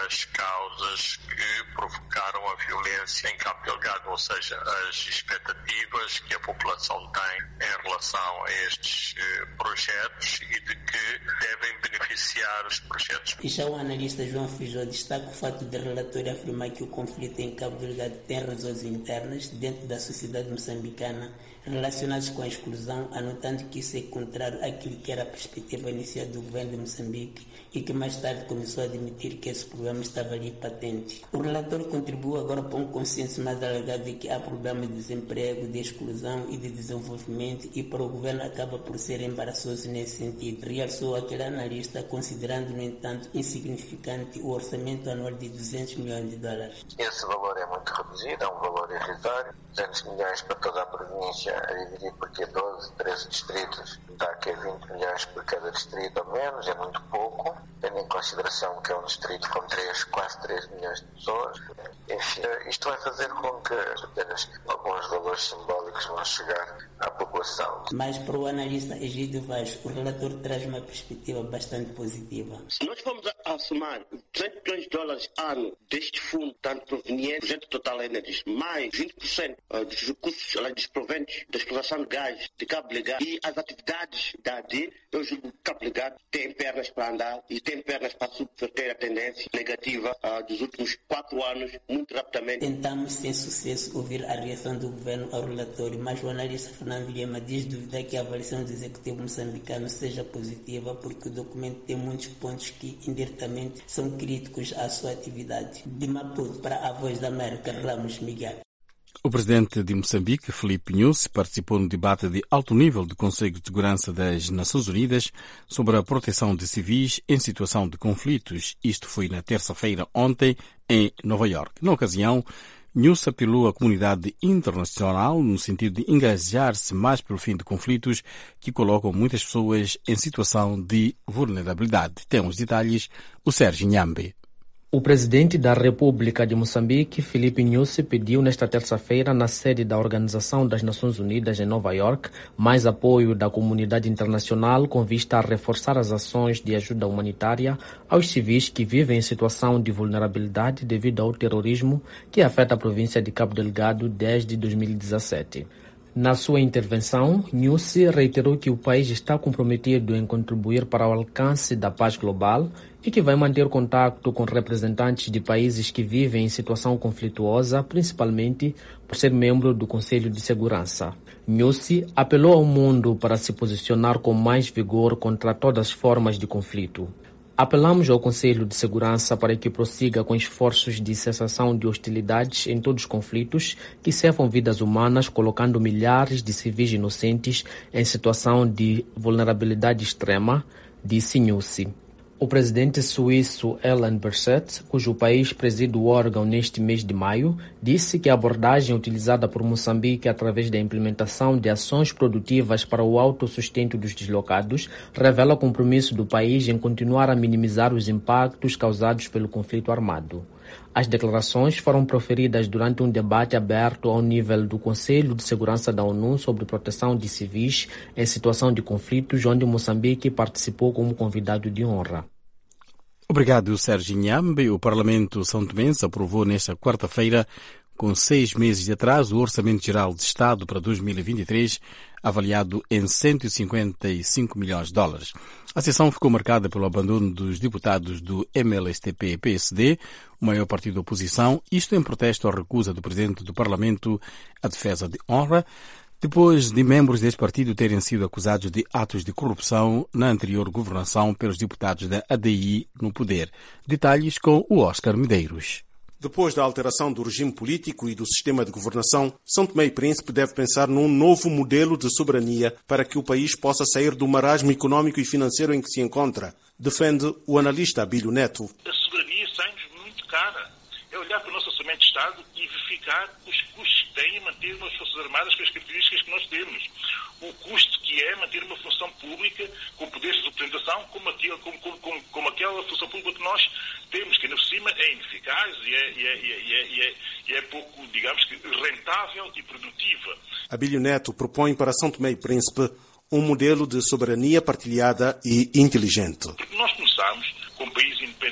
as causas que provocaram a violência em Cabo Delgado, ou seja, as expectativas que a população tem em relação a estes eh, projetos e de que devem beneficiar os projetos. E já o analista João Fijó destaca o fato do relatório afirmar que o conflito em Cabo Delgado tem razões internas dentro da sociedade moçambicana relacionadas com a exclusão, anotando que isso é contrário àquilo que era a perspectiva inicial do governo de Moçambique e que mais tarde começou a admitir que esse problema estava ali patente. O relatório contribui agora para um consenso mais alargado de que há problemas de desemprego, de exclusão e de desenvolvimento, e para o governo acaba por ser embaraçoso nesse sentido. Realçou aquele analista, considerando, no entanto, insignificante o orçamento anual de duzentos milhões de dólares. Esse valor é muito reduzido, é um valor irrisório, duzentos milhões para toda a província, a dividir por que doze, treze distritos, dá que vinte milhões por cada distrito ou menos, é muito pouco, tendo em consideração que é um distrito com três, quase três milhões de pessoas. Enfim, isto vai fazer com que apenas alguns valores simbólicos vão chegar à população. Mas para o analista Egídio Vaz, o relator traz uma perspectiva bastante positiva. Se nós formos a, a somar duzentos milhões de dólares ano deste fundo, tanto proveniente do projeto Total Energies, mais vinte por cento dos recursos dos proventos da exploração de gás de Cabo Delgado e as atividades da A D, eu julgo que Cabo Delgado tem pernas para andar e tem pernas para subverter a tendência negativa uh, dos últimos quatro anos, muito rapidamente. Tentamos, sem sucesso, ouvir a reação do governo ao relatório, mas o analista Fernando Lima diz duvidar que a avaliação do executivo moçambicano seja positiva, porque o documento tem muitos pontos que, indiretamente, são críticos à sua atividade. De Maputo, para a Voz da América, Ramos Miguel. O presidente de Moçambique, Filipe Nyusi, participou no debate de alto nível do Conselho de Segurança das Nações Unidas sobre a proteção de civis em situação de conflitos. Isto foi na terça-feira ontem em Nova Iorque. Na ocasião, Nyusi apelou à comunidade internacional no sentido de engajar-se mais pelo fim de conflitos que colocam muitas pessoas em situação de vulnerabilidade. Tem os detalhes o Sérgio Nhambe. O presidente da República de Moçambique, Filipe Nyusi, pediu nesta terça-feira, na sede da Organização das Nações Unidas em Nova Iorque, mais apoio da comunidade internacional com vista a reforçar as ações de ajuda humanitária aos civis que vivem em situação de vulnerabilidade devido ao terrorismo que afeta a província de Cabo Delgado desde dois mil e dezassete. Na sua intervenção, Nyusi reiterou que o país está comprometido em contribuir para o alcance da paz global e que vai manter contato com representantes de países que vivem em situação conflituosa, principalmente por ser membro do Conselho de Segurança. Nyusi apelou ao mundo para se posicionar com mais vigor contra todas as formas de conflito. Apelamos ao Conselho de Segurança para que prossiga com esforços de cessação de hostilidades em todos os conflitos que ceifam vidas humanas, colocando milhares de civis inocentes em situação de vulnerabilidade extrema, disse Nyusi. O presidente suíço Alain Berset, cujo país preside o órgão neste mês de maio, disse que a abordagem utilizada por Moçambique através da implementação de ações produtivas para o autossustento dos deslocados revela o compromisso do país em continuar a minimizar os impactos causados pelo conflito armado. As declarações foram proferidas durante um debate aberto ao nível do Conselho de Segurança da ONU sobre proteção de civis em situação de conflitos, onde Moçambique participou como convidado de honra. Obrigado, Sérgio Nhambe. O Parlamento São Tomense aprovou nesta quarta-feira, com seis meses de atraso, o Orçamento Geral de Estado para dois mil e vinte e três, avaliado em cento e cinquenta e cinco milhões de dólares. A sessão ficou marcada pelo abandono dos deputados do M L S T P P S D, o maior partido da oposição, isto em protesto à recusa do Presidente do Parlamento à defesa de honra, depois de membros deste partido terem sido acusados de atos de corrupção na anterior governação pelos deputados da A D I no poder. Detalhes com o Oscar Medeiros. Depois da alteração do regime político e do sistema de governação, São Tomé e Príncipe deve pensar num novo modelo de soberania para que o país possa sair do marasmo econômico e financeiro em que se encontra, defende o analista Abílio Neto. A soberania sai-nos muito cara. É olhar para o nosso orçamento de Estado e verificar os custos que tem manter umas Forças Armadas com as características que nós temos. O custo que é manter uma função pública com poderes de representação como, aquilo, como, como, como, como aquela função pública que nós temos, que ainda por cima é ineficaz e é, e é, e é, e é, e é pouco, digamos que, rentável e produtiva. Abílio Neto propõe para São Tomé e Príncipe um modelo de soberania partilhada e inteligente. Porque nós começamos com um país independente, com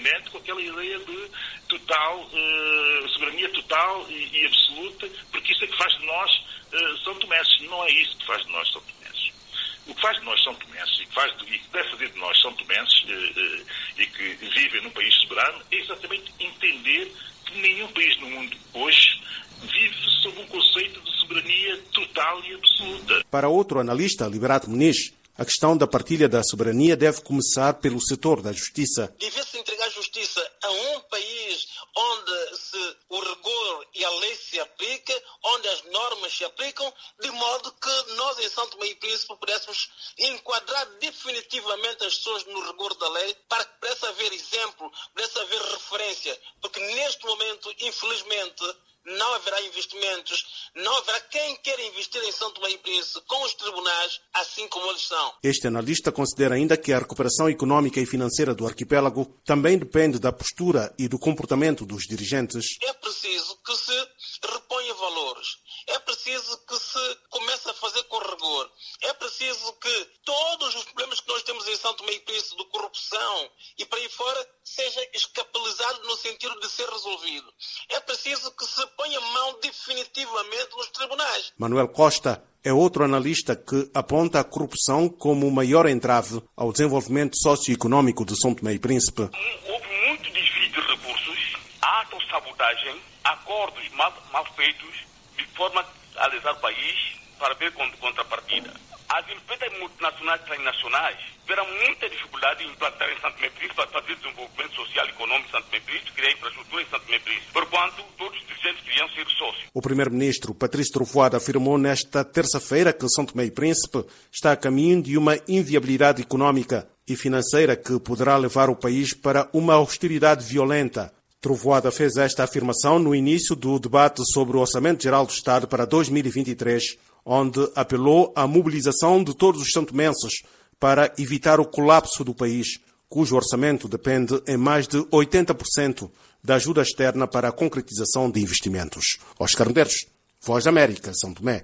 aquela ideia de total, uh, soberania total e, e absoluta, porque isso é que faz de nós uh, São Tomenses. Não é isso que faz de nós São Tomenses. O que faz de nós São Tomenses e que, faz de, e que deve fazer de nós São Tomenses uh, uh, e que vivem num país soberano é exatamente entender que nenhum país no mundo hoje vive sob um conceito de soberania total e absoluta. Para outro analista, Liberato Muniz, a questão da partilha da soberania deve começar pelo setor da justiça. Devia-se entregar justiça a um país onde se o rigor e a lei se aplica, onde as normas se aplicam, de modo que nós em São Tomé e Príncipe pudéssemos enquadrar definitivamente as pessoas no rigor da lei, para que pudesse haver exemplo, pudesse haver referência, porque neste momento, infelizmente, não haverá investimentos, não haverá quem queira investir em São Tomé e Príncipe com os tribunais, assim como eles são. Este analista considera ainda que a recuperação econômica e financeira do arquipélago também depende da postura e do comportamento dos dirigentes. É preciso que se reponha valores, é preciso que se comece a fazer com rigor, é preciso que todos os problemas que nós temos em São Tomé e Príncipe, de corrupção e para aí fora, seja escapulizado no sentido de ser resolvido. É preciso que se ponha mão definitivamente nos tribunais. Manuel Costa é outro analista que aponta a corrupção como o maior entrave ao desenvolvimento socioeconômico de São Tomé e Príncipe. Houve muito desvio de recursos, autossabotagem, acordos mal, mal feitos, de forma a lesar o país para ver contrapartida. As empresas multinacionais e transnacionais tiveram muita dificuldade em implantar em São Tomé e Príncipe para fazer desenvolvimento social e econômico em São Tomé e Príncipe, criar infraestrutura em São Tomé e Príncipe, porquanto todos os dirigentes queriam ser sócios. O primeiro-ministro Patrício Trovoada afirmou nesta terça-feira que São Tomé e Príncipe está a caminho de uma inviabilidade econômica e financeira que poderá levar o país para uma austeridade violenta. Trovoada fez esta afirmação no início do debate sobre o Orçamento Geral do Estado para dois mil e vinte e três, onde apelou à mobilização de todos os santomenses para evitar o colapso do país, cujo orçamento depende em mais de oitenta por cento da ajuda externa para a concretização de investimentos. Oscar Medeiros, Voz da América, São Tomé.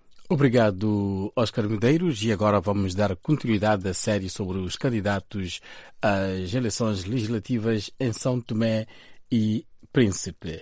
Obrigado, Oscar Medeiros. E agora vamos dar continuidade à série sobre os candidatos às eleições legislativas em São Tomé e Príncipe.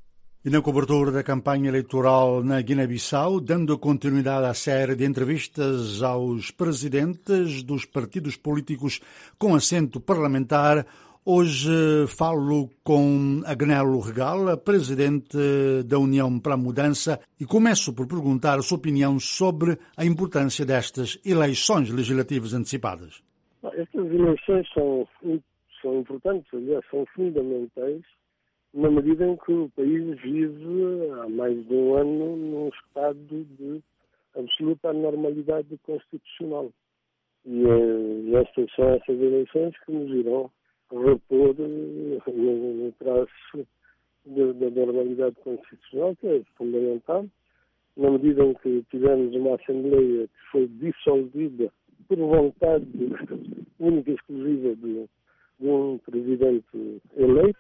E na cobertura da campanha eleitoral na Guiné-Bissau, dando continuidade à série de entrevistas aos presidentes dos partidos políticos com assento parlamentar, hoje falo com Agnello Regala, presidente da União para a Mudança, e começo por perguntar a sua opinião sobre a importância destas eleições legislativas antecipadas. Estas eleições são, são importantes, aliás, são fundamentais, na medida em que o país vive há mais de um ano num estado de absoluta anormalidade constitucional. E, e estas são essas eleições que nos irão repor no, no traço da normalidade constitucional, que é fundamental, na medida em que tivemos uma Assembleia que foi dissolvida por vontade única e exclusiva de, de um presidente eleito,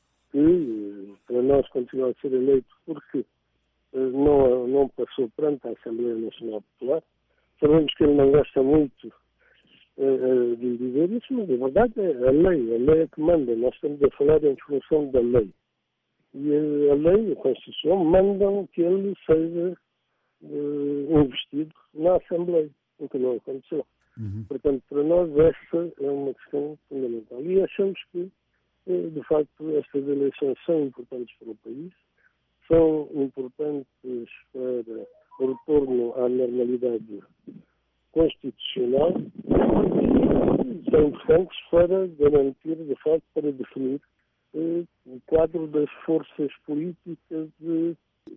que para nós continua a ser eleito porque não, não passou perante a Assembleia Nacional Popular. Sabemos que ele não gosta muito uh, de dizer isso, mas a verdade é a lei, a lei é que manda. Nós estamos a falar em função da lei. E a, a lei, a Constituição, mandam que ele seja uh, investido na Assembleia, o que não aconteceu. Uhum. Portanto, para nós essa é uma questão fundamental. E achamos que de facto, estas eleições são importantes para o país, são importantes para o retorno à normalidade constitucional e são importantes para garantir, de facto, para definir eh, o quadro das forças políticas de,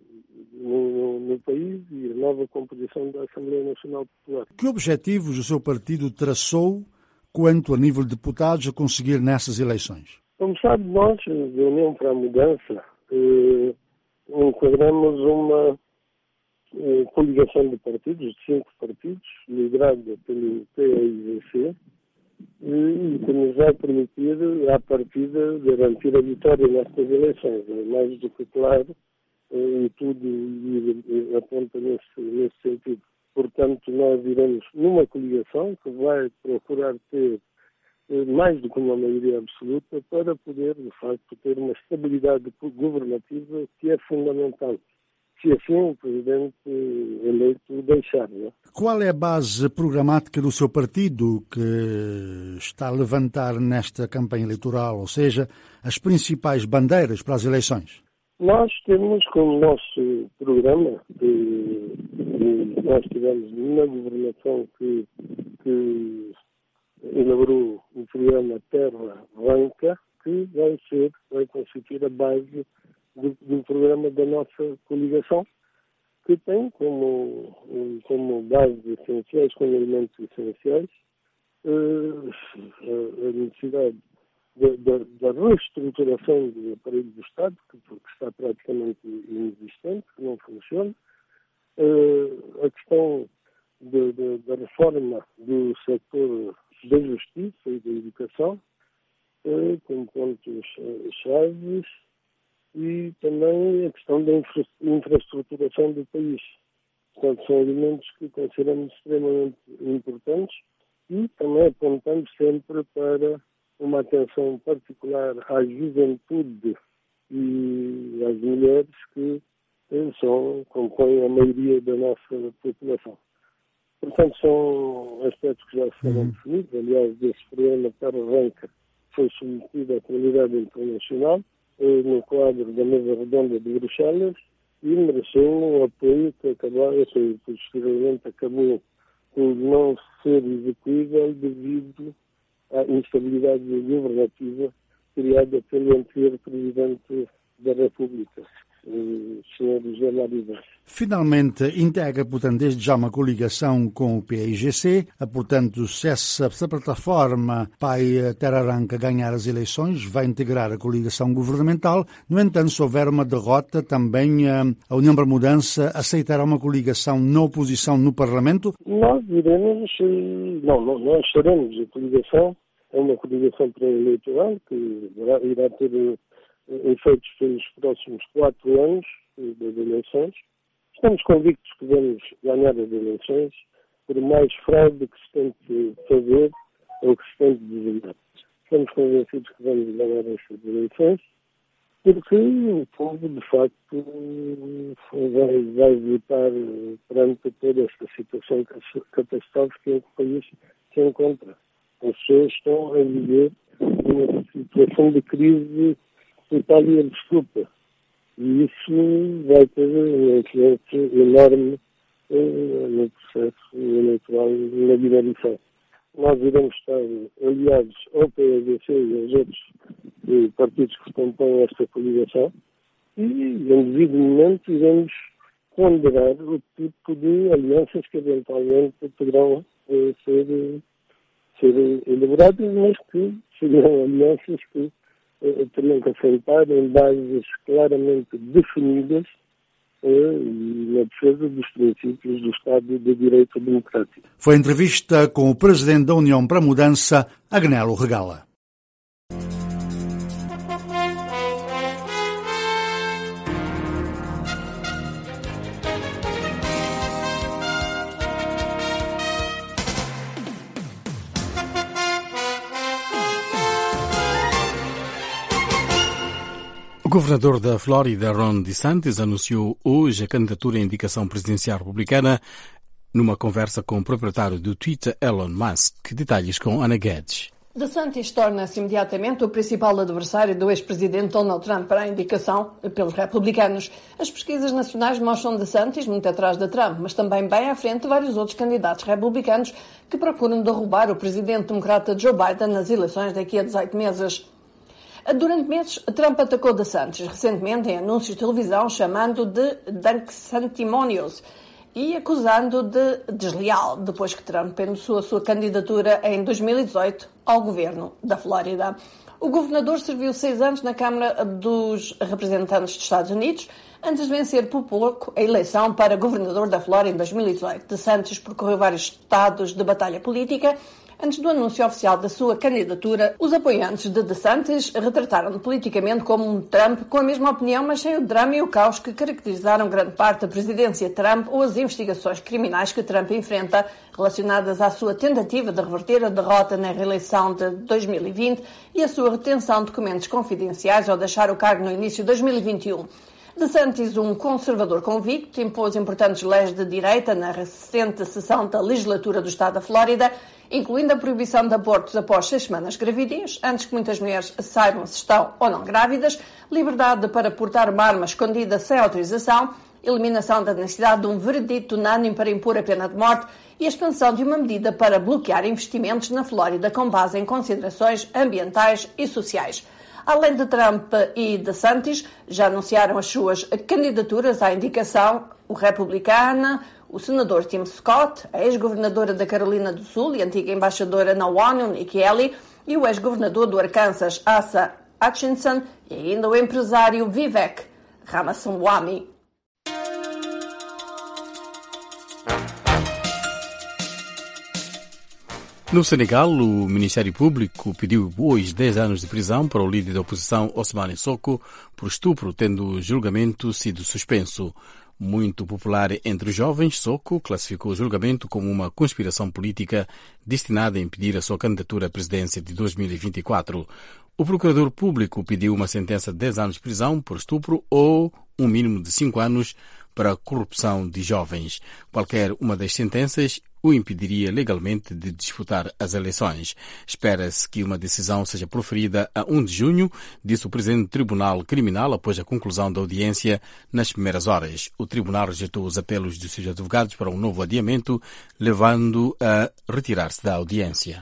no, no país e a nova composição da Assembleia Nacional Popular. Que objetivos o seu partido traçou quanto a nível de deputados a conseguir nessas eleições? Como sabe, nós, da União para a Mudança, eh, enquadramos uma eh, coligação de partidos, de cinco partidos, liderada pelo P A I V C, e que nos vai permitir, à partida, garantir a vitória nestas eleições. É mais do que claro, eh, e tudo e, e aponta nesse, nesse sentido. Portanto, nós iremos numa coligação que vai procurar ter mais do que uma maioria absoluta, para poder, de facto, ter uma estabilidade governativa que é fundamental, se assim o Presidente eleito deixar. Não é? Qual é a base programática do seu partido que está a levantar nesta campanha eleitoral, ou seja, as principais bandeiras para as eleições? Nós temos como nosso programa, que, que nós tivemos na governação que, que elaborou o programa Terra Ranca, que vai ser, vai constituir a base do, do programa da nossa coligação, que tem como, como base essenciais, como elementos essenciais, a necessidade da, da, da reestruturação do aparelho do Estado, que, que está praticamente inexistente, que não funciona, a questão de, de, da reforma do setor da justiça e da educação, com pontos chaves, e também a questão da infra, infraestruturação do país. Portanto, são elementos que consideramos extremamente importantes e também apontamos sempre para uma atenção particular à juventude e às mulheres que são, compõem a maioria da nossa população. Portanto, são aspectos que já foram definidos. Aliás, desse programa Terra Ranca foi submetido à comunidade internacional no quadro da mesa redonda de Bruxelas e mereceu um apoio que acabou, que posteriormente acabou por não ser execuível devido à instabilidade governativa criada pelo anterior Presidente da República, o senhor José Mário. Finalmente, integra, portanto, desde já uma coligação com o P I G C. Portanto, se essa, se a plataforma P A I Terra Ranca ganhar as eleições, vai integrar a coligação governamental. No entanto, se houver uma derrota, também a União para a Mudança aceitará uma coligação na oposição no Parlamento? Nós iremos, não, não nós seremos a coligação, é uma coligação pré-eleitoral que irá, irá ter efeitos pelos próximos quatro anos das eleições. Estamos convictos que vamos ganhar as eleições, por mais fraude que se tente fazer ou que se tente desviar. Estamos convencidos que vamos ganhar estas eleições, porque o povo, de facto, vai, vai votar perante toda esta situação catastrófica em que o país se encontra. As pessoas estão a viver uma situação de crise total e absoluta. E isso vai ter uma influência enorme eh, no processo eleitoral na Guiné-Bissau. Nós iremos estar aliados ao P S D C e aos outros eh, partidos que compõem esta coligação e, em devido momento, iremos ponderar o tipo de alianças que eventualmente poderão eh, ser, ser elaboradas, mas que seriam alianças que teriam que assentar em bases claramente definidas eh, na defesa dos princípios do Estado de Direito Democrático. Foi a entrevista com o Presidente da União para a Mudança, Agnello Regala. O governador da Flórida, Ron DeSantis, anunciou hoje a candidatura à indicação presidencial republicana numa conversa com o proprietário do Twitter, Elon Musk. Detalhes com Ana Guedes. DeSantis torna-se imediatamente o principal adversário do ex-presidente Donald Trump para a indicação pelos republicanos. As pesquisas nacionais mostram DeSantis muito atrás de Trump, mas também bem à frente de vários outros candidatos republicanos que procuram derrubar o presidente democrata Joe Biden nas eleições daqui a dezoito meses. Durante meses, Trump atacou DeSantis, recentemente em anúncios de televisão, chamando de Sanctimonious e acusando de desleal, depois que Trump anunciou a sua candidatura em dois mil e dezoito ao governo da Flórida. O governador serviu seis anos na Câmara dos Representantes dos Estados Unidos, antes de vencer por pouco a eleição para governador da Flórida em dois mil e dezoito. DeSantis percorreu vários estados de batalha política, Antes do anúncio oficial da sua candidatura, os apoiantes de DeSantis retrataram-no politicamente como um Trump com a mesma opinião, mas sem o drama e o caos que caracterizaram grande parte da presidência Trump ou as investigações criminais que Trump enfrenta relacionadas à sua tentativa de reverter a derrota na reeleição de dois mil e vinte e a sua retenção de documentos confidenciais ao deixar o cargo no início de dois mil e vinte e um. DeSantis, um conservador convicto, impôs importantes leis de direita na recente sessão da legislatura do estado da Flórida, incluindo a proibição de abortos após seis semanas de gravidez, antes que muitas mulheres saibam se estão ou não grávidas, liberdade para portar uma arma escondida sem autorização, eliminação da necessidade de um veredito unânime para impor a pena de morte e a expansão de uma medida para bloquear investimentos na Flórida com base em considerações ambientais e sociais. Além de Trump e DeSantis, já anunciaram as suas candidaturas à indicação o republicano, o senador Tim Scott, a ex-governadora da Carolina do Sul e antiga embaixadora na ONU, Nikki Haley, e o ex-governador do Arkansas, Asa Hutchinson, e ainda o empresário Vivek Ramaswamy. No Senegal, o Ministério Público pediu hoje dez anos de prisão para o líder da oposição, Ousmane Sonko, por estupro, tendo o julgamento sido suspenso. Muito popular entre os jovens, Sonko classificou o julgamento como uma conspiração política destinada a impedir a sua candidatura à presidência de dois mil e vinte e quatro. O procurador público pediu uma sentença de dez anos de prisão por estupro ou um mínimo de cinco anos para a corrupção de jovens. Qualquer uma das sentenças o impediria legalmente de disputar as eleições. Espera-se que uma decisão seja proferida a um de junho, disse o presidente do Tribunal Criminal após a conclusão da audiência nas primeiras horas. O tribunal rejeitou os apelos dos seus advogados para um novo adiamento, levando a retirar-se da audiência.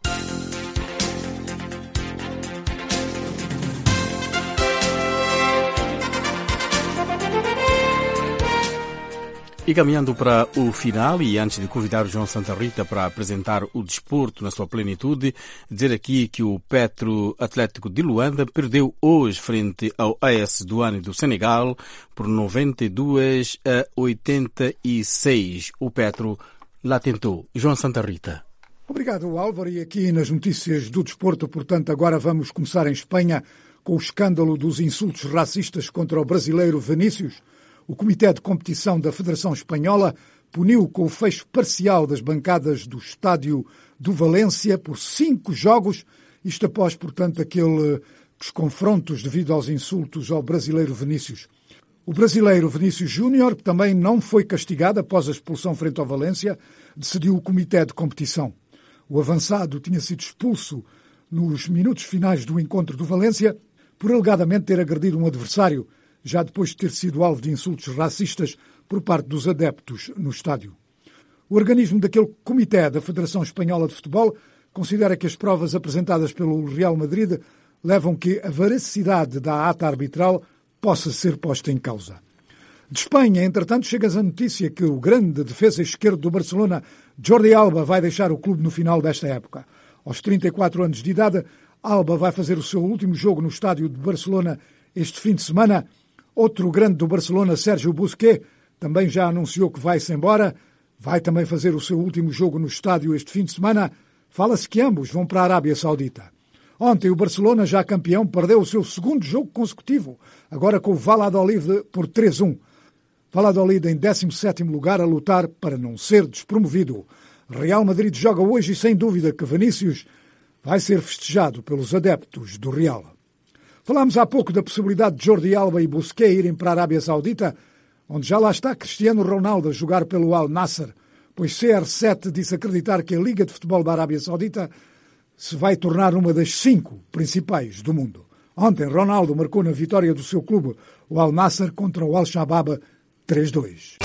E caminhando para o final, e antes de convidar o João Santa Rita para apresentar o desporto na sua plenitude, dizer aqui que o Petro Atlético de Luanda perdeu hoje frente ao A S Douane do Senegal por noventa e dois a oitenta e seis. O Petro lá tentou. João Santa Rita. Obrigado, Álvaro. E aqui nas notícias do desporto, portanto, agora vamos começar em Espanha com o escândalo dos insultos racistas contra o brasileiro Vinícius. O Comitê de Competição da Federação Espanhola puniu com o fecho parcial das bancadas do estádio do Valência por cinco jogos, isto após, portanto, aqueles confrontos devido aos insultos ao brasileiro Vinícius. O brasileiro Vinícius Júnior, que também não foi castigado após a expulsão frente ao Valência, decidiu o Comitê de Competição. O avançado tinha sido expulso nos minutos finais do encontro do Valência por alegadamente ter agredido um adversário, já depois de ter sido alvo de insultos racistas por parte dos adeptos no estádio. O organismo daquele Comitê da Federação Espanhola de Futebol considera que as provas apresentadas pelo Real Madrid levam que a veracidade da ata arbitral possa ser posta em causa. De Espanha, entretanto, chega a notícia que o grande defesa esquerdo do Barcelona, Jordi Alba, vai deixar o clube no final desta época. Aos trinta e quatro anos de idade, Alba vai fazer o seu último jogo no estádio de Barcelona este fim de semana. Outro grande do Barcelona, Sérgio Busquets, também já anunciou que vai-se embora. Vai também fazer o seu último jogo no estádio este fim de semana. Fala-se que ambos vão para a Arábia Saudita. Ontem o Barcelona, já campeão, perdeu o seu segundo jogo consecutivo, agora com o Valladolid por três a um. Valladolid em décimo sétimo lugar a lutar para não ser despromovido. Real Madrid joga hoje e sem dúvida que Vinícius vai ser festejado pelos adeptos do Real. Falámos há pouco da possibilidade de Jordi Alba e Busquets irem para a Arábia Saudita, onde já lá está Cristiano Ronaldo a jogar pelo Al Nassr, pois C R sete disse acreditar que a Liga de Futebol da Arábia Saudita se vai tornar uma das cinco principais do mundo. Ontem, Ronaldo marcou na vitória do seu clube, o Al Nassr, contra o Al-Shabaab três a dois.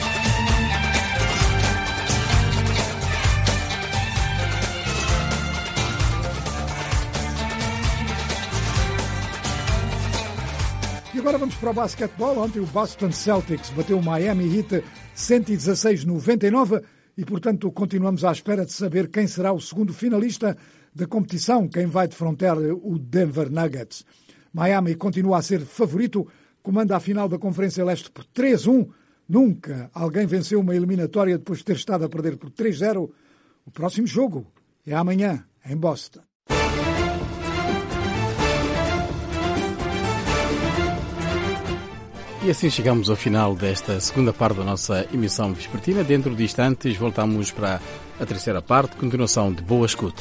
E agora vamos para o basquetebol. Ontem o Boston Celtics bateu o Miami Heat cento e dezasseis a noventa e nove e, portanto, continuamos à espera de saber quem será o segundo finalista da competição, quem vai defrontar o Denver Nuggets. Miami continua a ser favorito, comanda a final da Conferência Leste por três a um. Nunca alguém venceu uma eliminatória depois de ter estado a perder por três a zero. O próximo jogo É amanhã, em Boston. E assim chegamos ao final desta segunda parte da nossa emissão vespertina. Dentro de instantes voltamos para a terceira parte, continuação de Boa Escuta.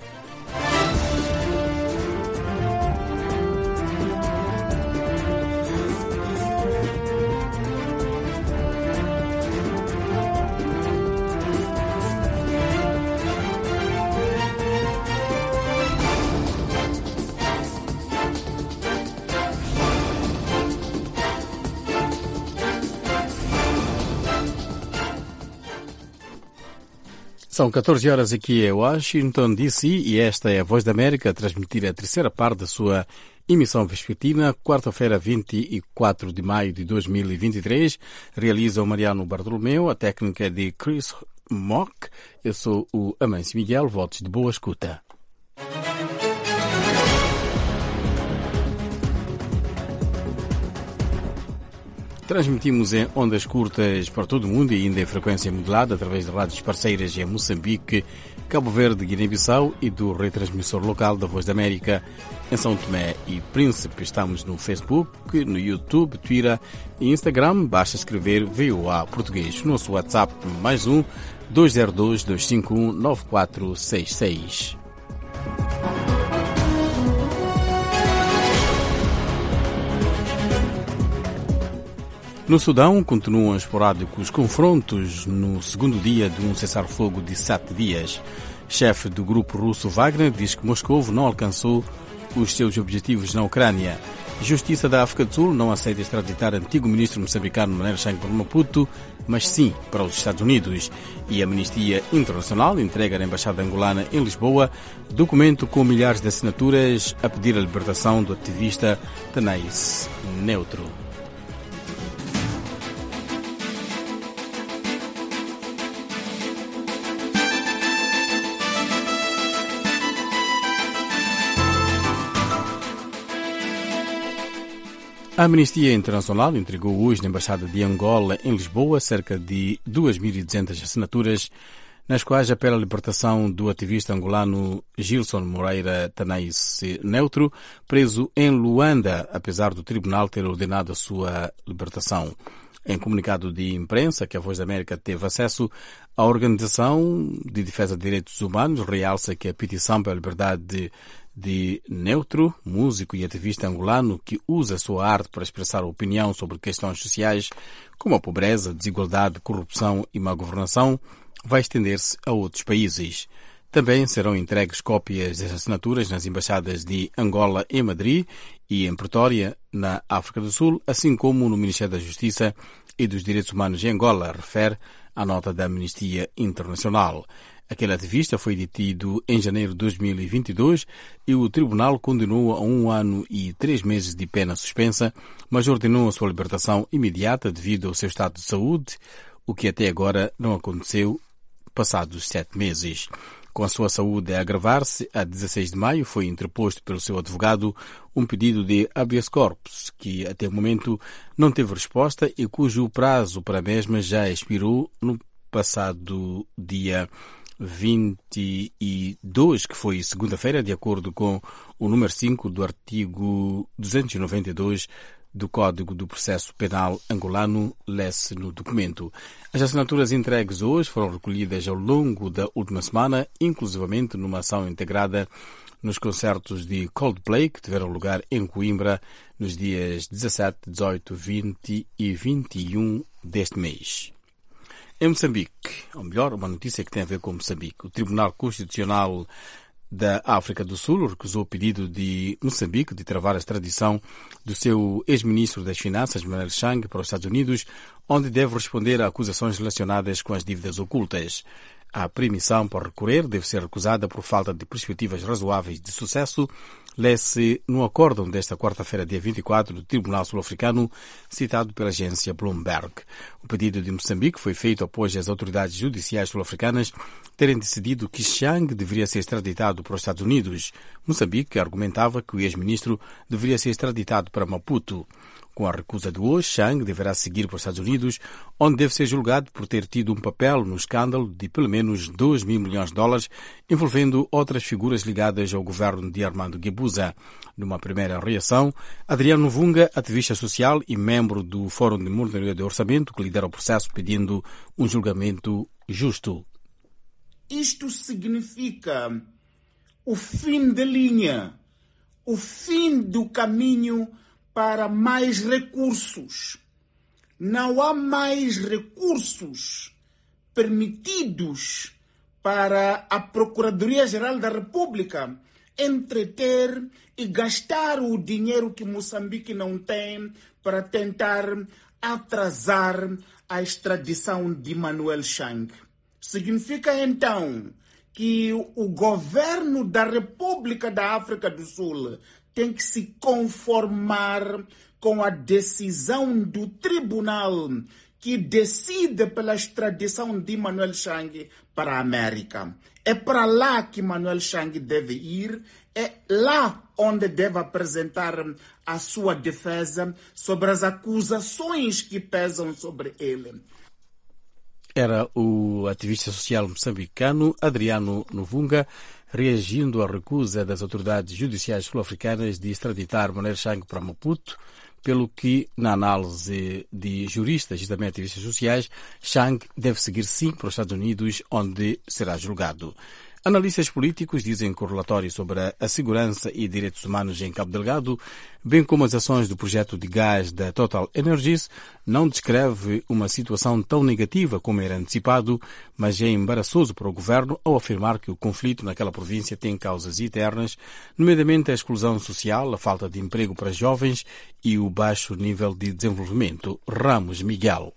São catorze horas aqui em Washington, D C, e esta é a Voz da América a transmitir a terceira parte da sua emissão vespertina, quarta-feira, vinte e quatro de maio de dois mil e vinte e três. Realiza o Mariano Bartolomeu, a técnica é de Chris Mock. Eu sou o Amâncio Miguel, votos de boa escuta. Transmitimos em ondas curtas para todo o mundo e ainda em frequência modulada através de rádios parceiras em Moçambique, Cabo Verde, Guiné-Bissau e do retransmissor local da Voz da América em São Tomé e Príncipe. Estamos no Facebook, no YouTube, Twitter e Instagram. Basta escrever V O A Português. Nosso WhatsApp mais um dois zero dois, dois cinco um, nove quatro seis seis. No Sudão, continuam esporádicos confrontos no segundo dia de um cessar-fogo de sete dias. Chefe do grupo russo Wagner diz que Moscou não alcançou os seus objetivos na Ucrânia. Justiça da África do Sul não aceita extraditar antigo ministro moçambicano Manuel Chang para Maputo, mas sim para os Estados Unidos. E a Amnistia Internacional entrega à Embaixada Angolana em Lisboa documento com milhares de assinaturas a pedir a libertação do ativista Tanais Neutro. A Amnistia Internacional entregou hoje na Embaixada de Angola, em Lisboa, cerca de duas mil e duzentas assinaturas, nas quais apela a libertação do ativista angolano Gilson Moreira Tanais Neutro, preso em Luanda, apesar do tribunal ter ordenado a sua libertação. Em comunicado de imprensa que a Voz da América teve acesso, a Organização de Defesa de Direitos Humanos realça que a petição pela liberdade de de Neutro, músico e ativista angolano que usa sua arte para expressar opinião sobre questões sociais como a pobreza, desigualdade, corrupção e má governação, vai estender-se a outros países. Também serão entregues cópias das assinaturas nas embaixadas de Angola em Madrid e em Pretória, na África do Sul, assim como no Ministério da Justiça e dos Direitos Humanos em Angola, refere a nota da Amnistia Internacional. Aquele ativista foi detido em janeiro de dois mil e vinte e dois e o tribunal condenou a um ano e três meses de pena suspensa, mas ordenou a sua libertação imediata devido ao seu estado de saúde, o que até agora não aconteceu passados sete meses. Com a sua saúde a agravar-se, a dezesseis de maio foi interposto pelo seu advogado um pedido de habeas corpus, que até o momento não teve resposta e cujo prazo para a mesma já expirou no passado dia vinte e dois, que foi segunda-feira, de acordo com o número cinco do artigo duzentos e noventa e dois do Código do Processo Penal angolano, lê-se no documento. As assinaturas entregues hoje foram recolhidas ao longo da última semana, inclusivamente numa ação integrada nos concertos de Coldplay, que tiveram lugar em Coimbra nos dias dezassete, dezoito, vinte e vinte e um deste mês. Em Moçambique, ou melhor, uma notícia que tem a ver com Moçambique. O Tribunal Constitucional da África do Sul recusou o pedido de Moçambique de travar a extradição do seu ex-ministro das Finanças, Manuel Chang, para os Estados Unidos, onde deve responder a acusações relacionadas com as dívidas ocultas. A permissão para recorrer deve ser recusada por falta de perspectivas razoáveis de sucesso, lê-se no acórdão desta quarta-feira, dia vinte e quatro, do Tribunal Sul-Africano, citado pela agência Bloomberg. O pedido de Moçambique foi feito após as autoridades judiciais sul-africanas terem decidido que Chang deveria ser extraditado para os Estados Unidos. Moçambique argumentava que o ex-ministro deveria ser extraditado para Maputo. Com a recusa de hoje, Chang deverá seguir para os Estados Unidos, onde deve ser julgado por ter tido um papel no escândalo de pelo menos dois mil milhões de dólares, envolvendo outras figuras ligadas ao governo de Armando Guebuza. Numa primeira reação, Adriano Vunga, ativista social e membro do Fórum de Monitoria de Orçamento, que lidera o processo pedindo um julgamento justo. Isto significa o fim da linha, o fim do caminho para mais recursos. Não há mais recursos permitidos para a Procuradoria-Geral da República entreter e gastar o dinheiro que Moçambique não tem para tentar atrasar a extradição de Manuel Chang. Significa então que o governo da República da África do Sul tem que se conformar com a decisão do tribunal que decide pela extradição de Manuel Chang para a América. É para lá que Manuel Chang deve ir, é lá onde deve apresentar a sua defesa sobre as acusações que pesam sobre ele. Era o ativista social moçambicano Adriano Novunga, reagindo à recusa das autoridades judiciais sul-africanas de extraditar Manuel Chang para Maputo, pelo que, na análise de juristas e também ativistas sociais, Chang deve seguir sim para os Estados Unidos, onde será julgado. Analistas políticos dizem que o relatório sobre a segurança e direitos humanos em Cabo Delgado, bem como as ações do projeto de gás da Total Energies, não descreve uma situação tão negativa como era antecipado, mas é embaraçoso para o governo ao afirmar que o conflito naquela província tem causas eternas, nomeadamente a exclusão social, a falta de emprego para jovens e o baixo nível de desenvolvimento. Ramos Miguel.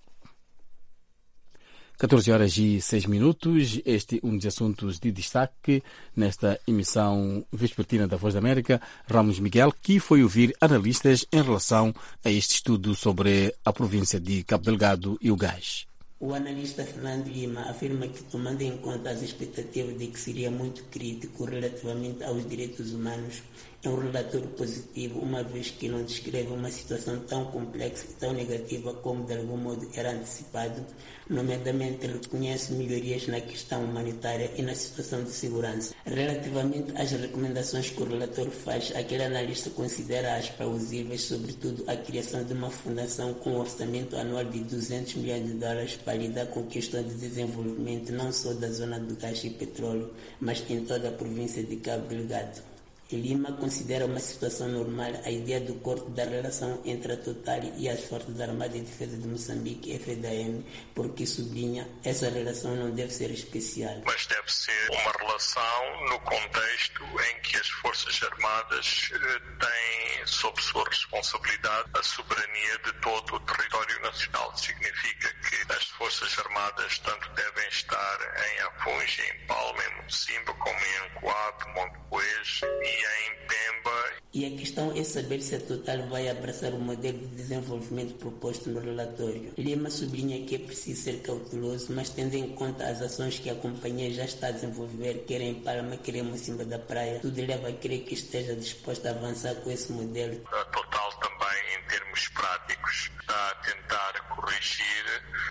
catorze horas e seis minutos, este é um dos assuntos de destaque nesta emissão vespertina da Voz da América. Ramos Miguel, que foi ouvir analistas em relação a este estudo sobre a província de Cabo Delgado e o gás. O analista Fernando Lima afirma que, tomando em conta as expectativas de que seria muito crítico relativamente aos direitos humanos, é um relatório positivo, uma vez que não descreve uma situação tão complexa e tão negativa como de algum modo era antecipado, nomeadamente reconhece melhorias na questão humanitária e na situação de segurança. Relativamente às recomendações que o relatório faz, aquele analista considera-as plausíveis, sobretudo a criação de uma fundação com um orçamento anual de duzentos milhões de dólares para lidar com questões de desenvolvimento não só da zona do gás e petróleo, mas em toda a província de Cabo Delgado. Lima considera uma situação normal a ideia do corte da relação entre a Total e as Forças Armadas de Defesa de Moçambique, F D M, porque sublinha essa relação não deve ser especial. Mas deve ser uma relação no contexto em que as Forças Armadas têm sob sua responsabilidade a soberania de todo o território nacional. Significa que as Forças Armadas tanto devem estar em Afungi, em Palma, em Mocimbo, como em Ancoape, Montepuez e em Pemba. E a questão é saber se a Total vai abraçar o modelo de desenvolvimento proposto no relatório. Lima sublinha que é preciso ser cauteloso, mas tendo em conta as ações que a companhia já está a desenvolver, quer em Palma, quer em Mocimbo da Praia, tudo leva a crer que esteja disposta a avançar com esse modelo. A Total também, em termos práticos, está a tentar corrigir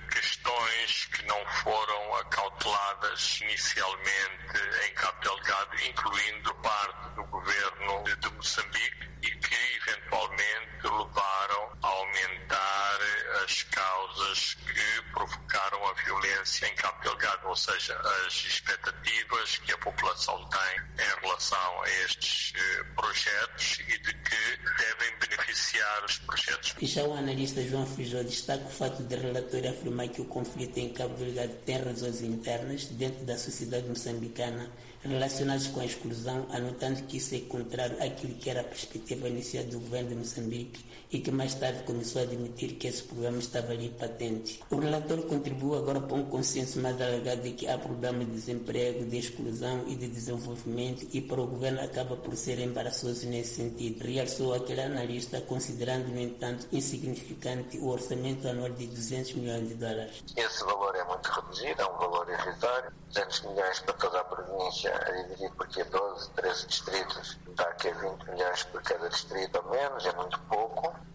questões que não foram acauteladas inicialmente em Cabo Delgado, incluindo parte do governo de, de Moçambique, e que eventualmente levaram a aumentar as causas que provocaram a violência em Cabo Delgado, ou seja, as expectativas que a população tem em relação a estes eh, projetos e de que devem beneficiar os projetos. E já o analista João Fijó destaca o fato do relatório afirmar que o conflito em Cabo Delgado tem razões internas dentro da sociedade moçambicana relacionadas com a exclusão, anotando que isso é contrário àquilo que era a perspectiva inicial do governo de Moçambique e que mais tarde começou a admitir que esse problema estava ali patente. O relatório contribuiu agora para um consenso mais alargado de que há problemas de desemprego, de exclusão e de desenvolvimento, e para o governo acaba por ser embaraçoso nesse sentido. Realçou aquele analista, considerando, no entanto, insignificante o orçamento anual de duzentos milhões de dólares. Esse valor é muito reduzido, é um valor irrisório. duzentos milhões para toda a província, a dividir por aqui doze, treze distritos, dá aqui vinte milhões por cada distrito ou menos, é muito pouco, tendo em conta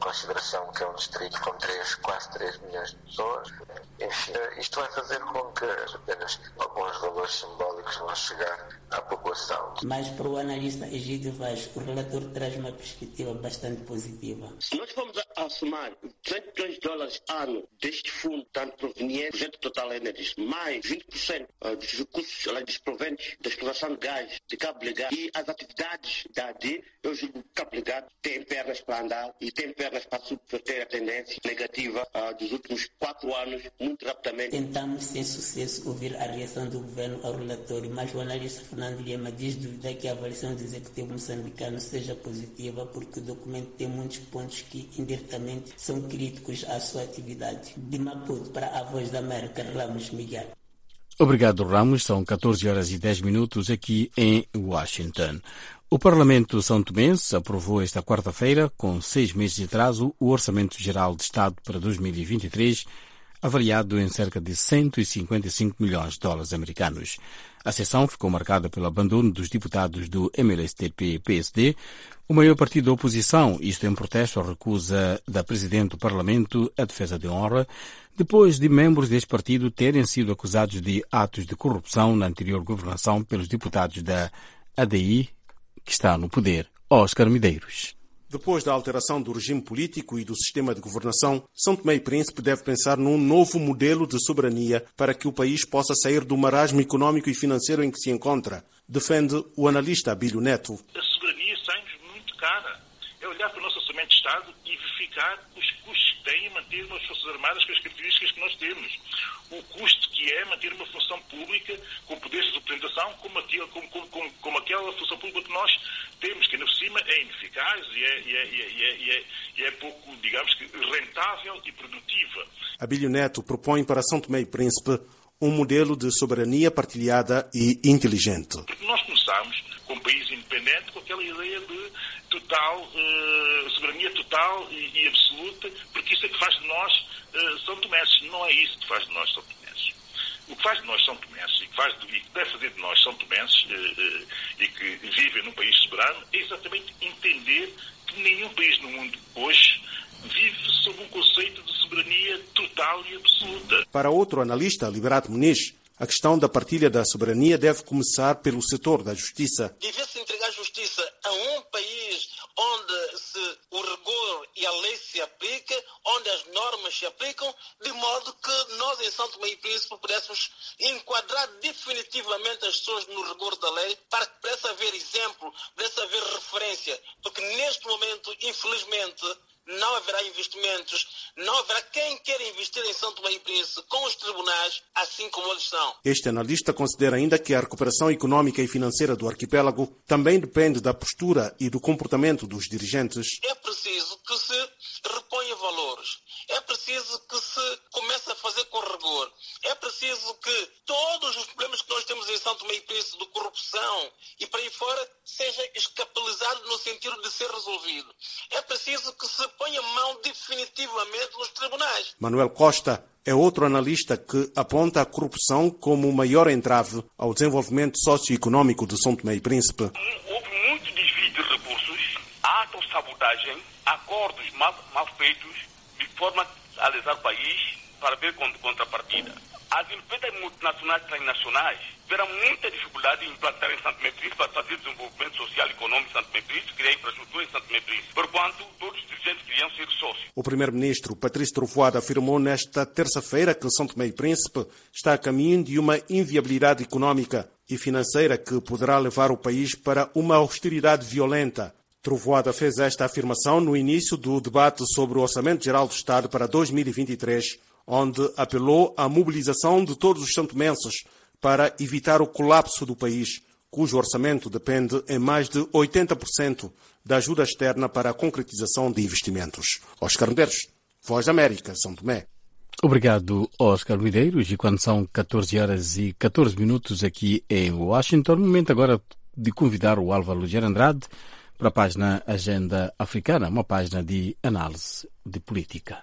consideração que é um distrito com três, quase três milhões de pessoas. Enfim, isto vai fazer com que apenas alguns valores simbólicos vão chegar à população. Mas para o analista Egídio Vaz, o relator traz uma perspectiva bastante positiva. Se nós formos a, a somar duzentos milhões de dólares ano deste fundo, tanto proveniente do projeto Total Energies, mais vinte por cento dos recursos lá, dos provenientes da exploração de gás, de cabo legado e as atividades da A D, eu julgo que o cabo legado tem pernas para andar e tem pernas para subverter a tendência negativa uh, dos últimos quatro anos, muito rapidamente. Tentamos, sem sucesso, ouvir a reação do governo ao relatório, mas o analista Fernando Lima diz duvidar que a avaliação do executivo moçambicano seja positiva, porque o documento tem muitos pontos que, indiretamente, são críticos à sua atividade. De Maputo, para a Voz da América, Ramos Miguel. Obrigado, Ramos. São catorze horas e dez minutos aqui em Washington. O Parlamento São Tomense aprovou esta quarta-feira, com seis meses de atraso, o Orçamento Geral de Estado para dois mil e vinte e três, avaliado em cerca de cento e cinquenta e cinco milhões de dólares americanos. A sessão ficou marcada pelo abandono dos deputados do M L S T P-P S D, o maior partido da oposição, isto em protesto à recusa da Presidente do Parlamento à defesa de honra, depois de membros deste partido terem sido acusados de atos de corrupção na anterior governação pelos deputados da A D I, que está no poder, Oscar Medeiros. Depois da alteração do regime político e do sistema de governação, São Tomé e Príncipe deve pensar num novo modelo de soberania para que o país possa sair do marasmo económico e financeiro em que se encontra, defende o analista Abílio Neto. A soberania sai-nos muito cara. É olhar para o nosso orçamento de Estado e verificar os custos que tem manter umas Forças Armadas com as características que nós temos. O custo que é manter uma função pública com poderes de representação como, aquilo, como, como, como aquela função pública que nós temos, que ainda por cima é ineficaz e é, e é, e é, e é, e é pouco, digamos que, rentável e produtiva. Abílio Neto propõe para São Tomé e Príncipe um modelo de soberania partilhada e inteligente. Porque nós começámos com um país independente com aquela ideia de total, uh, soberania total e, e absoluta, porque isso é que faz de nós uh, São Tomenses. Não é isso que faz de nós São Tomenses. O que faz de nós São Tomenses e que, faz de, e que deve fazer de nós São Tomenses uh, uh, e que vivem num país soberano é exatamente entender que nenhum país no mundo hoje vive sob um conceito de soberania total e absoluta. Para outro analista, Liberato Muniz, a questão da partilha da soberania deve começar pelo setor da justiça. Devia-se entregar justiça a um país onde se o rigor e a lei se aplica, onde as normas se aplicam, de modo que nós em São Tomé e Príncipe pudéssemos enquadrar definitivamente as pessoas no rigor da lei, para que pudesse haver exemplo, pudesse haver referência, porque neste momento, infelizmente, não haverá investimentos, não haverá quem queira investir em São Tomé e Príncipe com os tribunais, assim como eles são. Este analista considera ainda que a recuperação económica e financeira do arquipélago também depende da postura e do comportamento dos dirigentes. É preciso que se reponha valores, é preciso que se comece a fazer com rigor, é preciso que todos os problemas que nós temos em São Tomé e Príncipe de corrupção e para aí fora seja escapulizado no sentido de ser resolvido. É preciso que se ponha mão definitivamente nos tribunais. Manuel Costa é outro analista que aponta a corrupção como o maior entrave ao desenvolvimento socioeconómico de São Tomé e Príncipe. Houve muito desvio de recursos, autossabotagem, acordos mal, mal feitos, de forma a lesar o país para ver contrapartida. As empresas multinacionais e transnacionais tiveram muita dificuldade em implantar em São Tomé e Príncipe para fazer desenvolvimento social e econômico em São Tomé e Príncipe, criar infraestrutura em São Tomé e Príncipe, porquanto todos os dirigentes queriam ser sócios. O primeiro-ministro Patrício Trovoada afirmou nesta terça-feira que São Tomé e Príncipe está a caminho de uma inviabilidade económica e financeira que poderá levar o país para uma austeridade violenta. Trovoada fez esta afirmação no início do debate sobre o Orçamento Geral do Estado para dois mil e vinte e três, onde apelou à mobilização de todos os santomenses para evitar o colapso do país, cujo orçamento depende em mais de oitenta por cento da ajuda externa para a concretização de investimentos. Oscar Medeiros, Voz da América, São Tomé. Obrigado, Oscar Medeiros. E quando são catorze horas e catorze minutos aqui em Washington, momento agora de convidar o Álvaro Lugero Andrade para a página Agenda Africana, uma página de análise de política.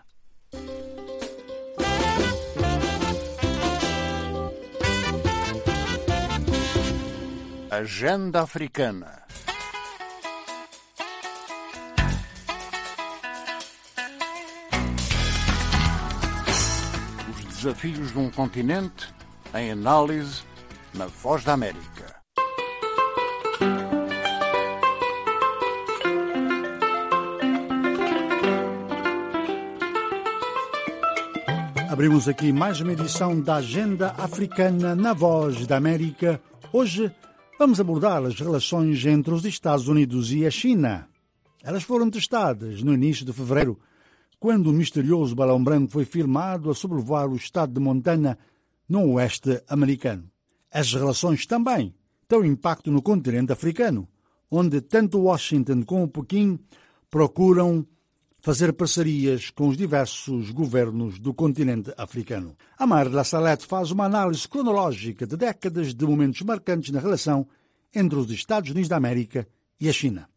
Agenda Africana. desafios de um continente em análise na Voz da América. Abrimos aqui mais uma edição da Agenda Africana na Voz da América. Hoje vamos abordar as relações entre os Estados Unidos e a China. Elas foram testadas no início de fevereiro, quando um misterioso balão branco foi filmado a sobrevoar o estado de Montana, no oeste americano. As relações também têm impacto no continente africano, onde tanto Washington como Pequim procuram fazer parcerias com os diversos governos do continente africano. Amar La Salette faz uma análise cronológica de décadas de momentos marcantes na relação entre os Estados Unidos da América e a China.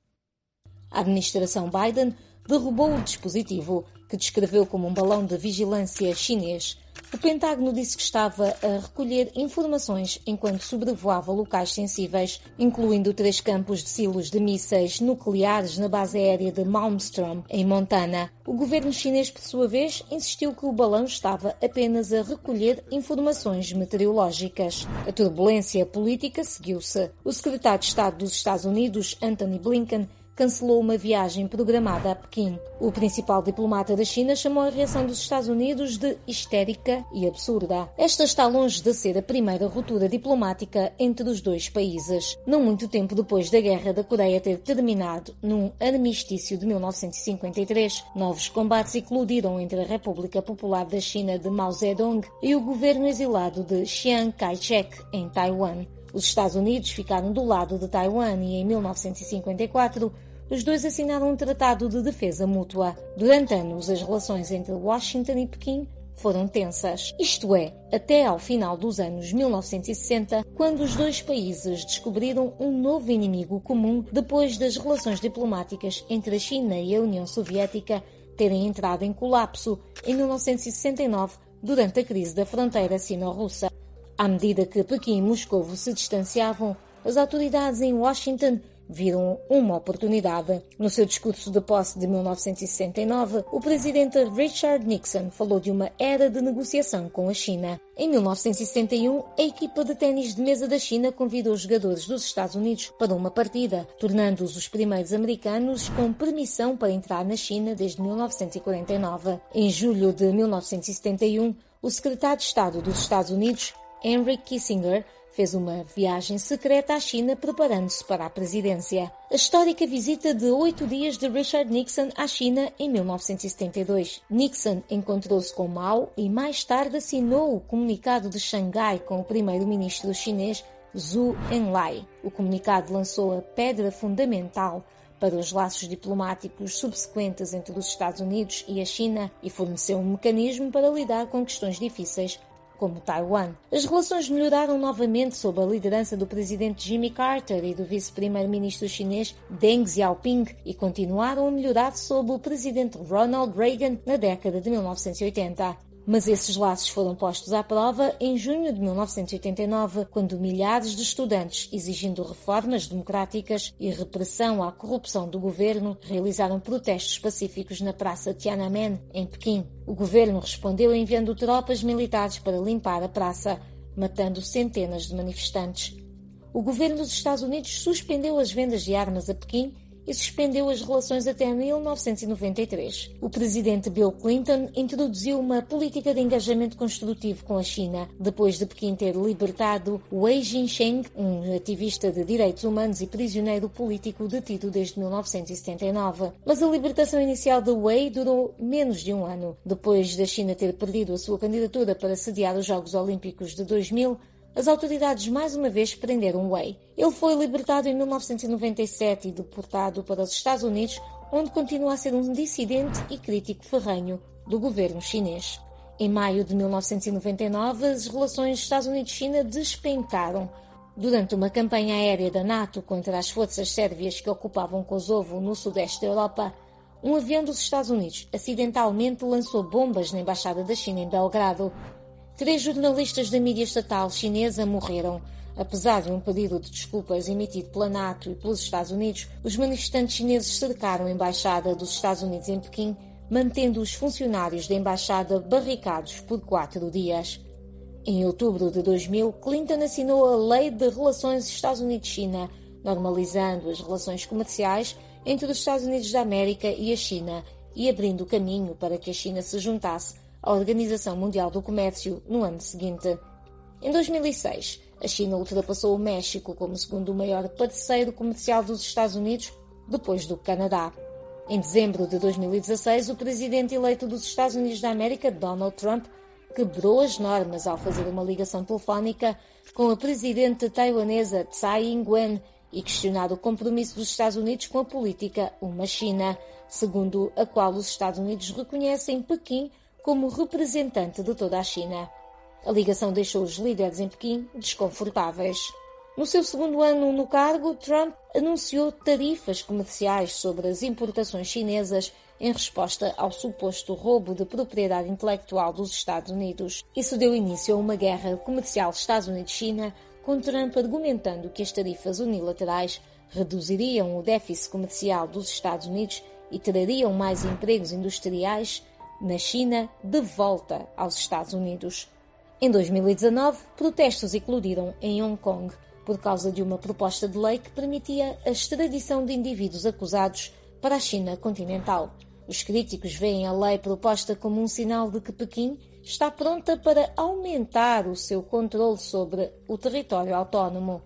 A administração Biden derrubou o dispositivo que descreveu como um balão de vigilância chinês. O Pentágono disse que estava a recolher informações enquanto sobrevoava locais sensíveis, incluindo três campos de silos de mísseis nucleares na base aérea de Malmstrom, em Montana. O governo chinês, por sua vez, insistiu que o balão estava apenas a recolher informações meteorológicas. A turbulência política seguiu-se. O secretário de Estado dos Estados Unidos, Antony Blinken, cancelou uma viagem programada a Pequim. O principal diplomata da China chamou a reação dos Estados Unidos de histérica e absurda. Esta está longe de ser a primeira ruptura diplomática entre os dois países. Não muito tempo depois da Guerra da Coreia ter terminado num armistício de mil novecentos e cinquenta e três, novos combates eclodiram entre a República Popular da China de Mao Zedong e o governo exilado de Chiang Kai-shek, em Taiwan. Os Estados Unidos ficaram do lado de Taiwan e, em mil novecentos e cinquenta e quatro, os dois assinaram um tratado de defesa mútua. Durante anos, as relações entre Washington e Pequim foram tensas. Isto é, até ao final dos anos mil novecentos e sessenta, quando os dois países descobriram um novo inimigo comum depois das relações diplomáticas entre a China e a União Soviética terem entrado em colapso em mil novecentos e sessenta e nove, durante a crise da fronteira sino-russa. À medida que Pequim e Moscou se distanciavam, as autoridades em Washington viram uma oportunidade. No seu discurso de posse de mil novecentos e sessenta e nove, o presidente Richard Nixon falou de uma era de negociação com a China. Em mil novecentos e sessenta e um, a equipa de ténis de mesa da China convidou os jogadores dos Estados Unidos para uma partida, tornando-os os primeiros americanos com permissão para entrar na China desde mil novecentos e quarenta e nove. Em julho de mil novecentos e setenta e um, o secretário de Estado dos Estados Unidos, Henry Kissinger, fez uma viagem secreta à China preparando-se para a presidência. A histórica visita de oito dias de Richard Nixon à China em mil novecentos e setenta e dois. Nixon encontrou-se com Mao e mais tarde assinou o Comunicado de Xangai com o primeiro-ministro chinês Zhou Enlai. O comunicado lançou a pedra fundamental para os laços diplomáticos subsequentes entre os Estados Unidos e a China e forneceu um mecanismo para lidar com questões difíceis como Taiwan. As relações melhoraram novamente sob a liderança do presidente Jimmy Carter e do vice-primeiro-ministro chinês Deng Xiaoping e continuaram a melhorar sob o presidente Ronald Reagan na década de mil novecentos e oitenta. Mas esses laços foram postos à prova em junho de mil novecentos e oitenta e nove, quando milhares de estudantes, exigindo reformas democráticas e repressão à corrupção do governo, realizaram protestos pacíficos na Praça Tiananmen, em Pequim. O governo respondeu enviando tropas militares para limpar a praça, matando centenas de manifestantes. O governo dos Estados Unidos suspendeu as vendas de armas a Pequim e suspendeu as relações até mil novecentos e noventa e três. O presidente Bill Clinton introduziu uma política de engajamento construtivo com a China, depois de Pequim ter libertado Wei Jinsheng, um ativista de direitos humanos e prisioneiro político detido desde mil novecentos e setenta e nove. Mas a libertação inicial de Wei durou menos de um ano. Depois da China ter perdido a sua candidatura para sediar os Jogos Olímpicos de dois mil, as autoridades mais uma vez prenderam Wei. Ele foi libertado em mil novecentos e noventa e sete e deportado para os Estados Unidos, onde continua a ser um dissidente e crítico ferrenho do governo chinês. Em maio de mil novecentos e noventa e nove, as relações Estados Unidos-China despencaram. Durante uma campanha aérea da NATO contra as forças sérvias que ocupavam Kosovo no sudeste da Europa, um avião dos Estados Unidos acidentalmente lançou bombas na Embaixada da China em Belgrado. Três jornalistas da mídia estatal chinesa morreram. Apesar de um pedido de desculpas emitido pela NATO e pelos Estados Unidos, os manifestantes chineses cercaram a Embaixada dos Estados Unidos em Pequim, mantendo os funcionários da embaixada barricados por quatro dias. Em outubro de dois mil, Clinton assinou a Lei de Relações Estados Unidos-China, normalizando as relações comerciais entre os Estados Unidos da América e a China e abrindo o caminho para que a China se juntasse à Organização Mundial do Comércio no ano seguinte. Em dois mil e seis, a China ultrapassou o México como segundo maior parceiro comercial dos Estados Unidos, depois do Canadá. Em dezembro de dois mil e dezasseis, o presidente eleito dos Estados Unidos da América, Donald Trump, quebrou as normas ao fazer uma ligação telefónica com a presidente taiwanesa Tsai Ing-wen e questionar o compromisso dos Estados Unidos com a política Uma China, segundo a qual os Estados Unidos reconhecem Pequim como representante de toda a China. A ligação deixou os líderes em Pequim desconfortáveis. No seu segundo ano no cargo, Trump anunciou tarifas comerciais sobre as importações chinesas em resposta ao suposto roubo de propriedade intelectual dos Estados Unidos. Isso deu início a uma guerra comercial Estados Unidos-China, com Trump argumentando que as tarifas unilaterais reduziriam o déficit comercial dos Estados Unidos e trariam mais empregos industriais na China de volta aos Estados Unidos. Em dois mil e dezanove, protestos eclodiram em Hong Kong por causa de uma proposta de lei que permitia a extradição de indivíduos acusados para a China continental. Os críticos veem a lei proposta como um sinal de que Pequim está pronta para aumentar o seu controle sobre o território autónomo.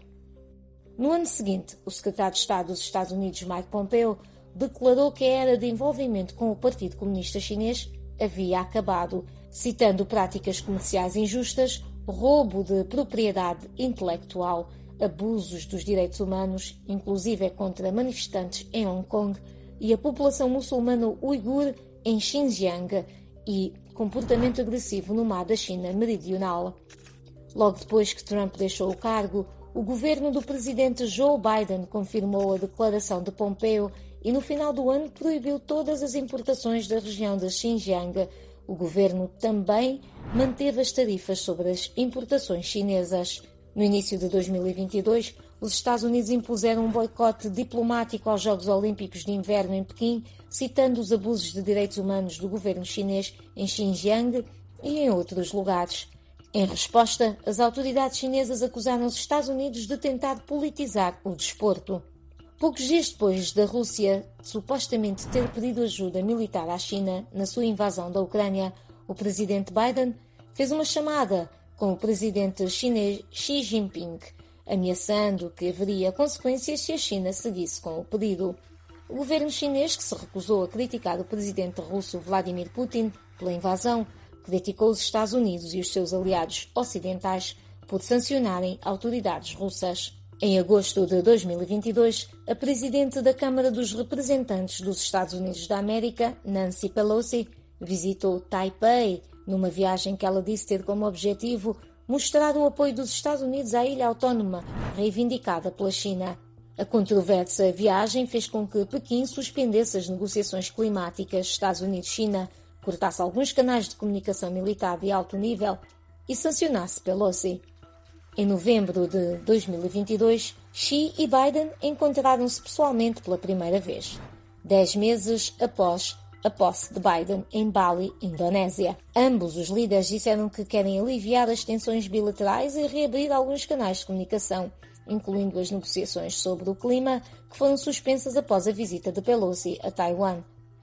No ano seguinte, o secretário de Estado dos Estados Unidos, Mike Pompeo, declarou que a era de envolvimento com o Partido Comunista Chinês havia acabado, citando práticas comerciais injustas, roubo de propriedade intelectual, abusos dos direitos humanos, inclusive contra manifestantes em Hong Kong, e a população muçulmana uigur em Xinjiang, e comportamento agressivo no mar da China Meridional. Logo depois que Trump deixou o cargo, o governo do presidente Joe Biden confirmou a declaração de Pompeo e no final do ano proibiu todas as importações da região de Xinjiang. O governo também manteve as tarifas sobre as importações chinesas. No início de dois mil e vinte e dois, os Estados Unidos impuseram um boicote diplomático aos Jogos Olímpicos de Inverno em Pequim, citando os abusos de direitos humanos do governo chinês em Xinjiang e em outros lugares. Em resposta, as autoridades chinesas acusaram os Estados Unidos de tentar politizar o desporto. Poucos dias depois da Rússia supostamente ter pedido ajuda militar à China na sua invasão da Ucrânia, o presidente Biden fez uma chamada com o presidente chinês Xi Jinping, ameaçando que haveria consequências se a China seguisse com o pedido. O governo chinês, que se recusou a criticar o presidente russo Vladimir Putin pela invasão, criticou os Estados Unidos e os seus aliados ocidentais por sancionarem autoridades russas. Em agosto de dois mil e vinte e dois, a presidente da Câmara dos Representantes dos Estados Unidos da América, Nancy Pelosi, visitou Taipei, numa viagem que ela disse ter como objetivo mostrar o apoio dos Estados Unidos à ilha autónoma reivindicada pela China. A controversa viagem fez com que Pequim suspendesse as negociações climáticas Estados Unidos-China, cortasse alguns canais de comunicação militar de alto nível e sancionasse Pelosi. Em novembro de dois mil e vinte e dois, Xi e Biden encontraram-se pessoalmente pela primeira vez, dez meses após a posse de Biden em Bali, Indonésia. Ambos os líderes disseram que querem aliviar as tensões bilaterais e reabrir alguns canais de comunicação, incluindo as negociações sobre o clima, que foram suspensas após a visita de Pelosi a Taiwan.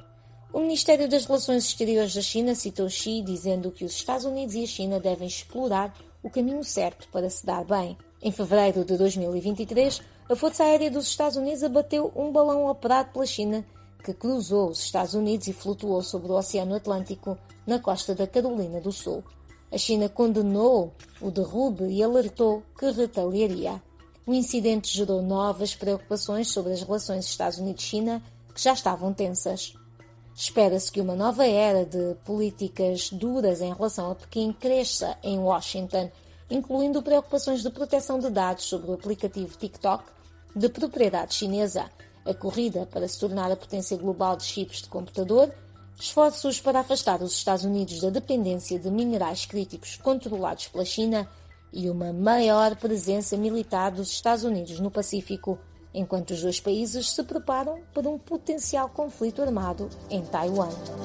O Ministério das Relações Exteriores da China citou Xi, dizendo que os Estados Unidos e a China devem explorar o caminho certo para se dar bem. Em fevereiro de dois mil e vinte e três, a Força Aérea dos Estados Unidos abateu um balão operado pela China que cruzou os Estados Unidos e flutuou sobre o Oceano Atlântico na costa da Carolina do Sul. A China condenou o derrube e alertou que retaliaria. O incidente gerou novas preocupações sobre as relações Estados Unidos-China, que já estavam tensas. Espera-se que uma nova era de políticas duras em relação a Pequim cresça em Washington, incluindo preocupações de proteção de dados sobre o aplicativo TikTok, de propriedade chinesa, a corrida para se tornar a potência global de chips de computador, esforços para afastar os Estados Unidos da dependência de minerais críticos controlados pela China e uma maior presença militar dos Estados Unidos no Pacífico, enquanto os dois países se preparam para um potencial conflito armado em Taiwan.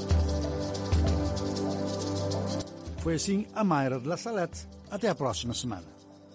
Foi assim a Mayra de La Salette. Até a próxima semana.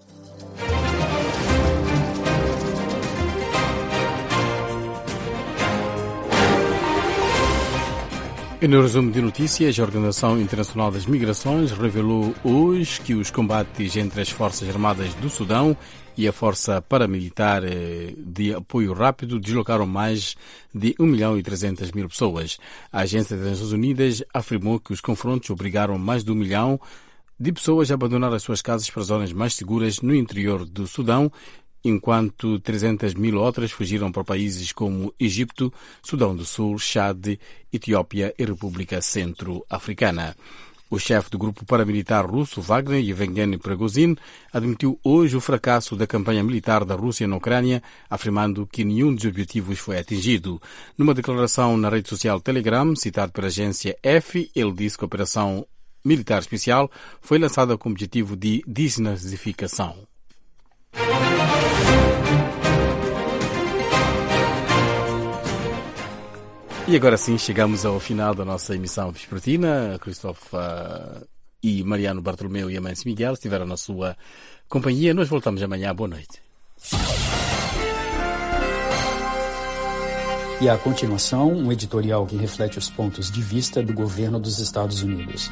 E no resumo de notícias, a Organização Internacional das Migrações revelou hoje que os combates entre as Forças Armadas do Sudão e a Força Paramilitar de Apoio Rápido deslocaram mais de um milhão e trezentas mil pessoas. A Agência das Nações Unidas afirmou que os confrontos obrigaram mais de um milhão de pessoas a abandonar as suas casas para zonas mais seguras no interior do Sudão, enquanto trezentas mil outras fugiram para países como Egito, Sudão do Sul, Chad, Etiópia e República Centro-Africana. O chefe do grupo paramilitar russo Wagner, Yevgeny Prigozhin, admitiu hoje o fracasso da campanha militar da Rússia na Ucrânia, afirmando que nenhum dos objetivos foi atingido. Numa declaração na rede social Telegram, citado pela agência E F, ele disse que a operação militar especial foi lançada com o objetivo de desnazificação. E agora sim, chegamos ao final da nossa emissão vespertina. Cristóvão e Mariano Bartolomeu e Amâncio Miguel estiveram na sua companhia. Nós voltamos amanhã. Boa noite. E a continuação, um editorial que reflete os pontos de vista do governo dos Estados Unidos.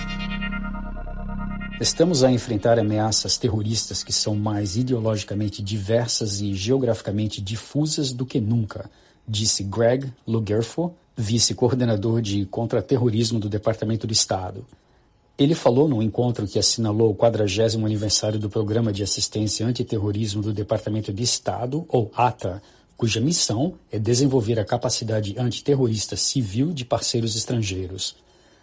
Estamos a enfrentar ameaças terroristas que são mais ideologicamente diversas e geograficamente difusas do que nunca, disse Greg Lugerfo, vice-coordenador de contra-terrorismo do Departamento de Estado. Ele falou num encontro que assinalou o quadragésimo aniversário do Programa de Assistência Antiterrorismo do Departamento de Estado, ou A T A, cuja missão é desenvolver a capacidade antiterrorista civil de parceiros estrangeiros.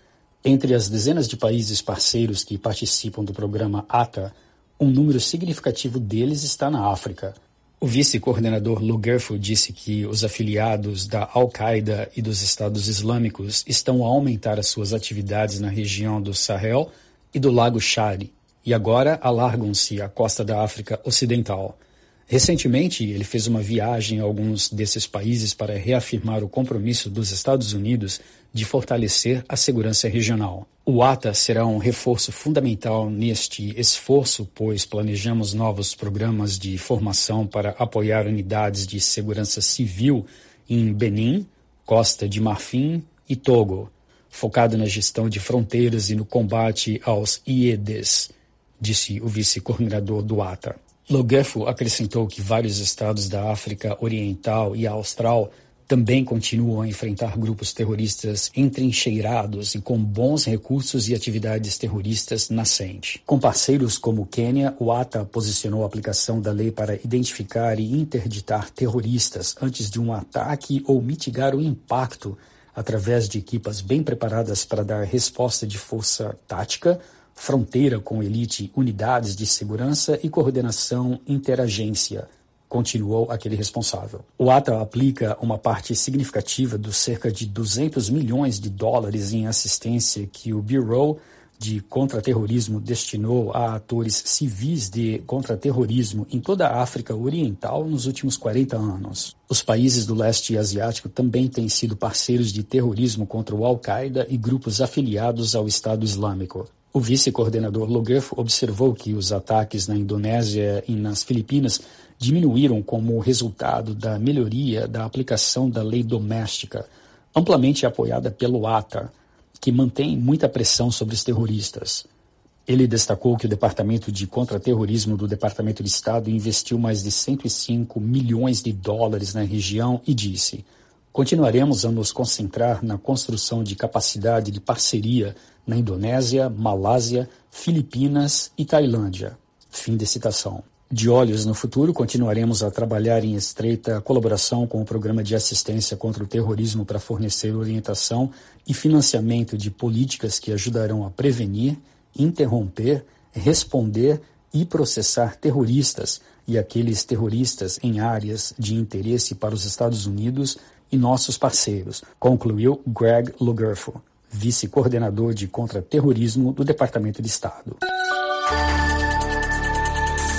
Entre as dezenas de países parceiros que participam do programa A T A, um número significativo deles está na África. O vice-coordenador Lugerfo disse que os afiliados da Al-Qaeda e dos Estados Islâmicos estão a aumentar as suas atividades na região do Sahel e do Lago Chad, e agora alargam-se à costa da África Ocidental. Recentemente, ele fez uma viagem a alguns desses países para reafirmar o compromisso dos Estados Unidos de fortalecer a segurança regional. O A T A será um reforço fundamental neste esforço, pois planejamos novos programas de formação para apoiar unidades de segurança civil em Benin, Costa de Marfim e Togo, focado na gestão de fronteiras e no combate aos I E Ds, disse o vice-coordenador do A T A. Lugerfo acrescentou que vários estados da África Oriental e Austral também continuam a enfrentar grupos terroristas entrincheirados e com bons recursos e atividades terroristas nascentes. Com parceiros como o Quênia, o A T A posicionou a aplicação da lei para identificar e interditar terroristas antes de um ataque ou mitigar o impacto através de equipas bem preparadas para dar resposta de força tática, fronteira com elite, unidades de segurança e coordenação interagência, continuou aquele responsável. O A T A aplica uma parte significativa dos cerca de duzentos milhões de dólares em assistência que o Bureau de Contra-Terrorismo destinou a atores civis de contra-terrorismo em toda a África Oriental nos últimos quarenta anos. Os países do leste asiático também têm sido parceiros de terrorismo contra o Al-Qaeda e grupos afiliados ao Estado Islâmico. O vice-coordenador Lugerfo observou que os ataques na Indonésia e nas Filipinas diminuíram como resultado da melhoria da aplicação da lei doméstica, amplamente apoiada pelo A T A, que mantém muita pressão sobre os terroristas. Ele destacou que o Departamento de Contra-Terrorismo do Departamento de Estado investiu mais de cento e cinco milhões de dólares na região e disse: continuaremos a nos concentrar na construção de capacidade de parceria na Indonésia, Malásia, Filipinas e Tailândia. Fim de citação. De olhos no futuro, continuaremos a trabalhar em estreita colaboração com o Programa de Assistência contra o Terrorismo para fornecer orientação e financiamento de políticas que ajudarão a prevenir, interromper, responder e processar terroristas e aqueles terroristas em áreas de interesse para os Estados Unidos e nossos parceiros, concluiu Greg Lugerfo, vice-coordenador de contra-terrorismo do Departamento de Estado.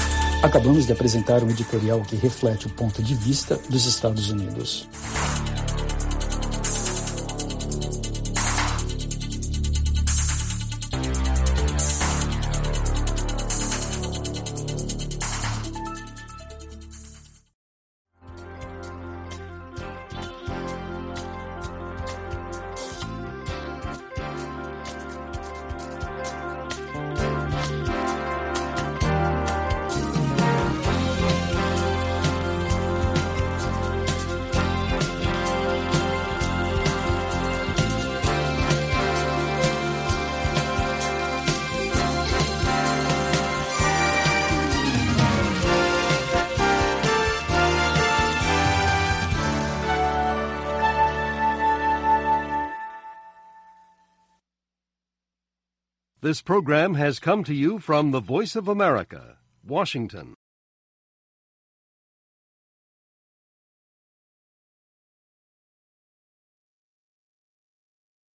Acabamos de apresentar um editorial que reflete o ponto de vista dos Estados Unidos. This program has come to you from the Voice of America, Washington.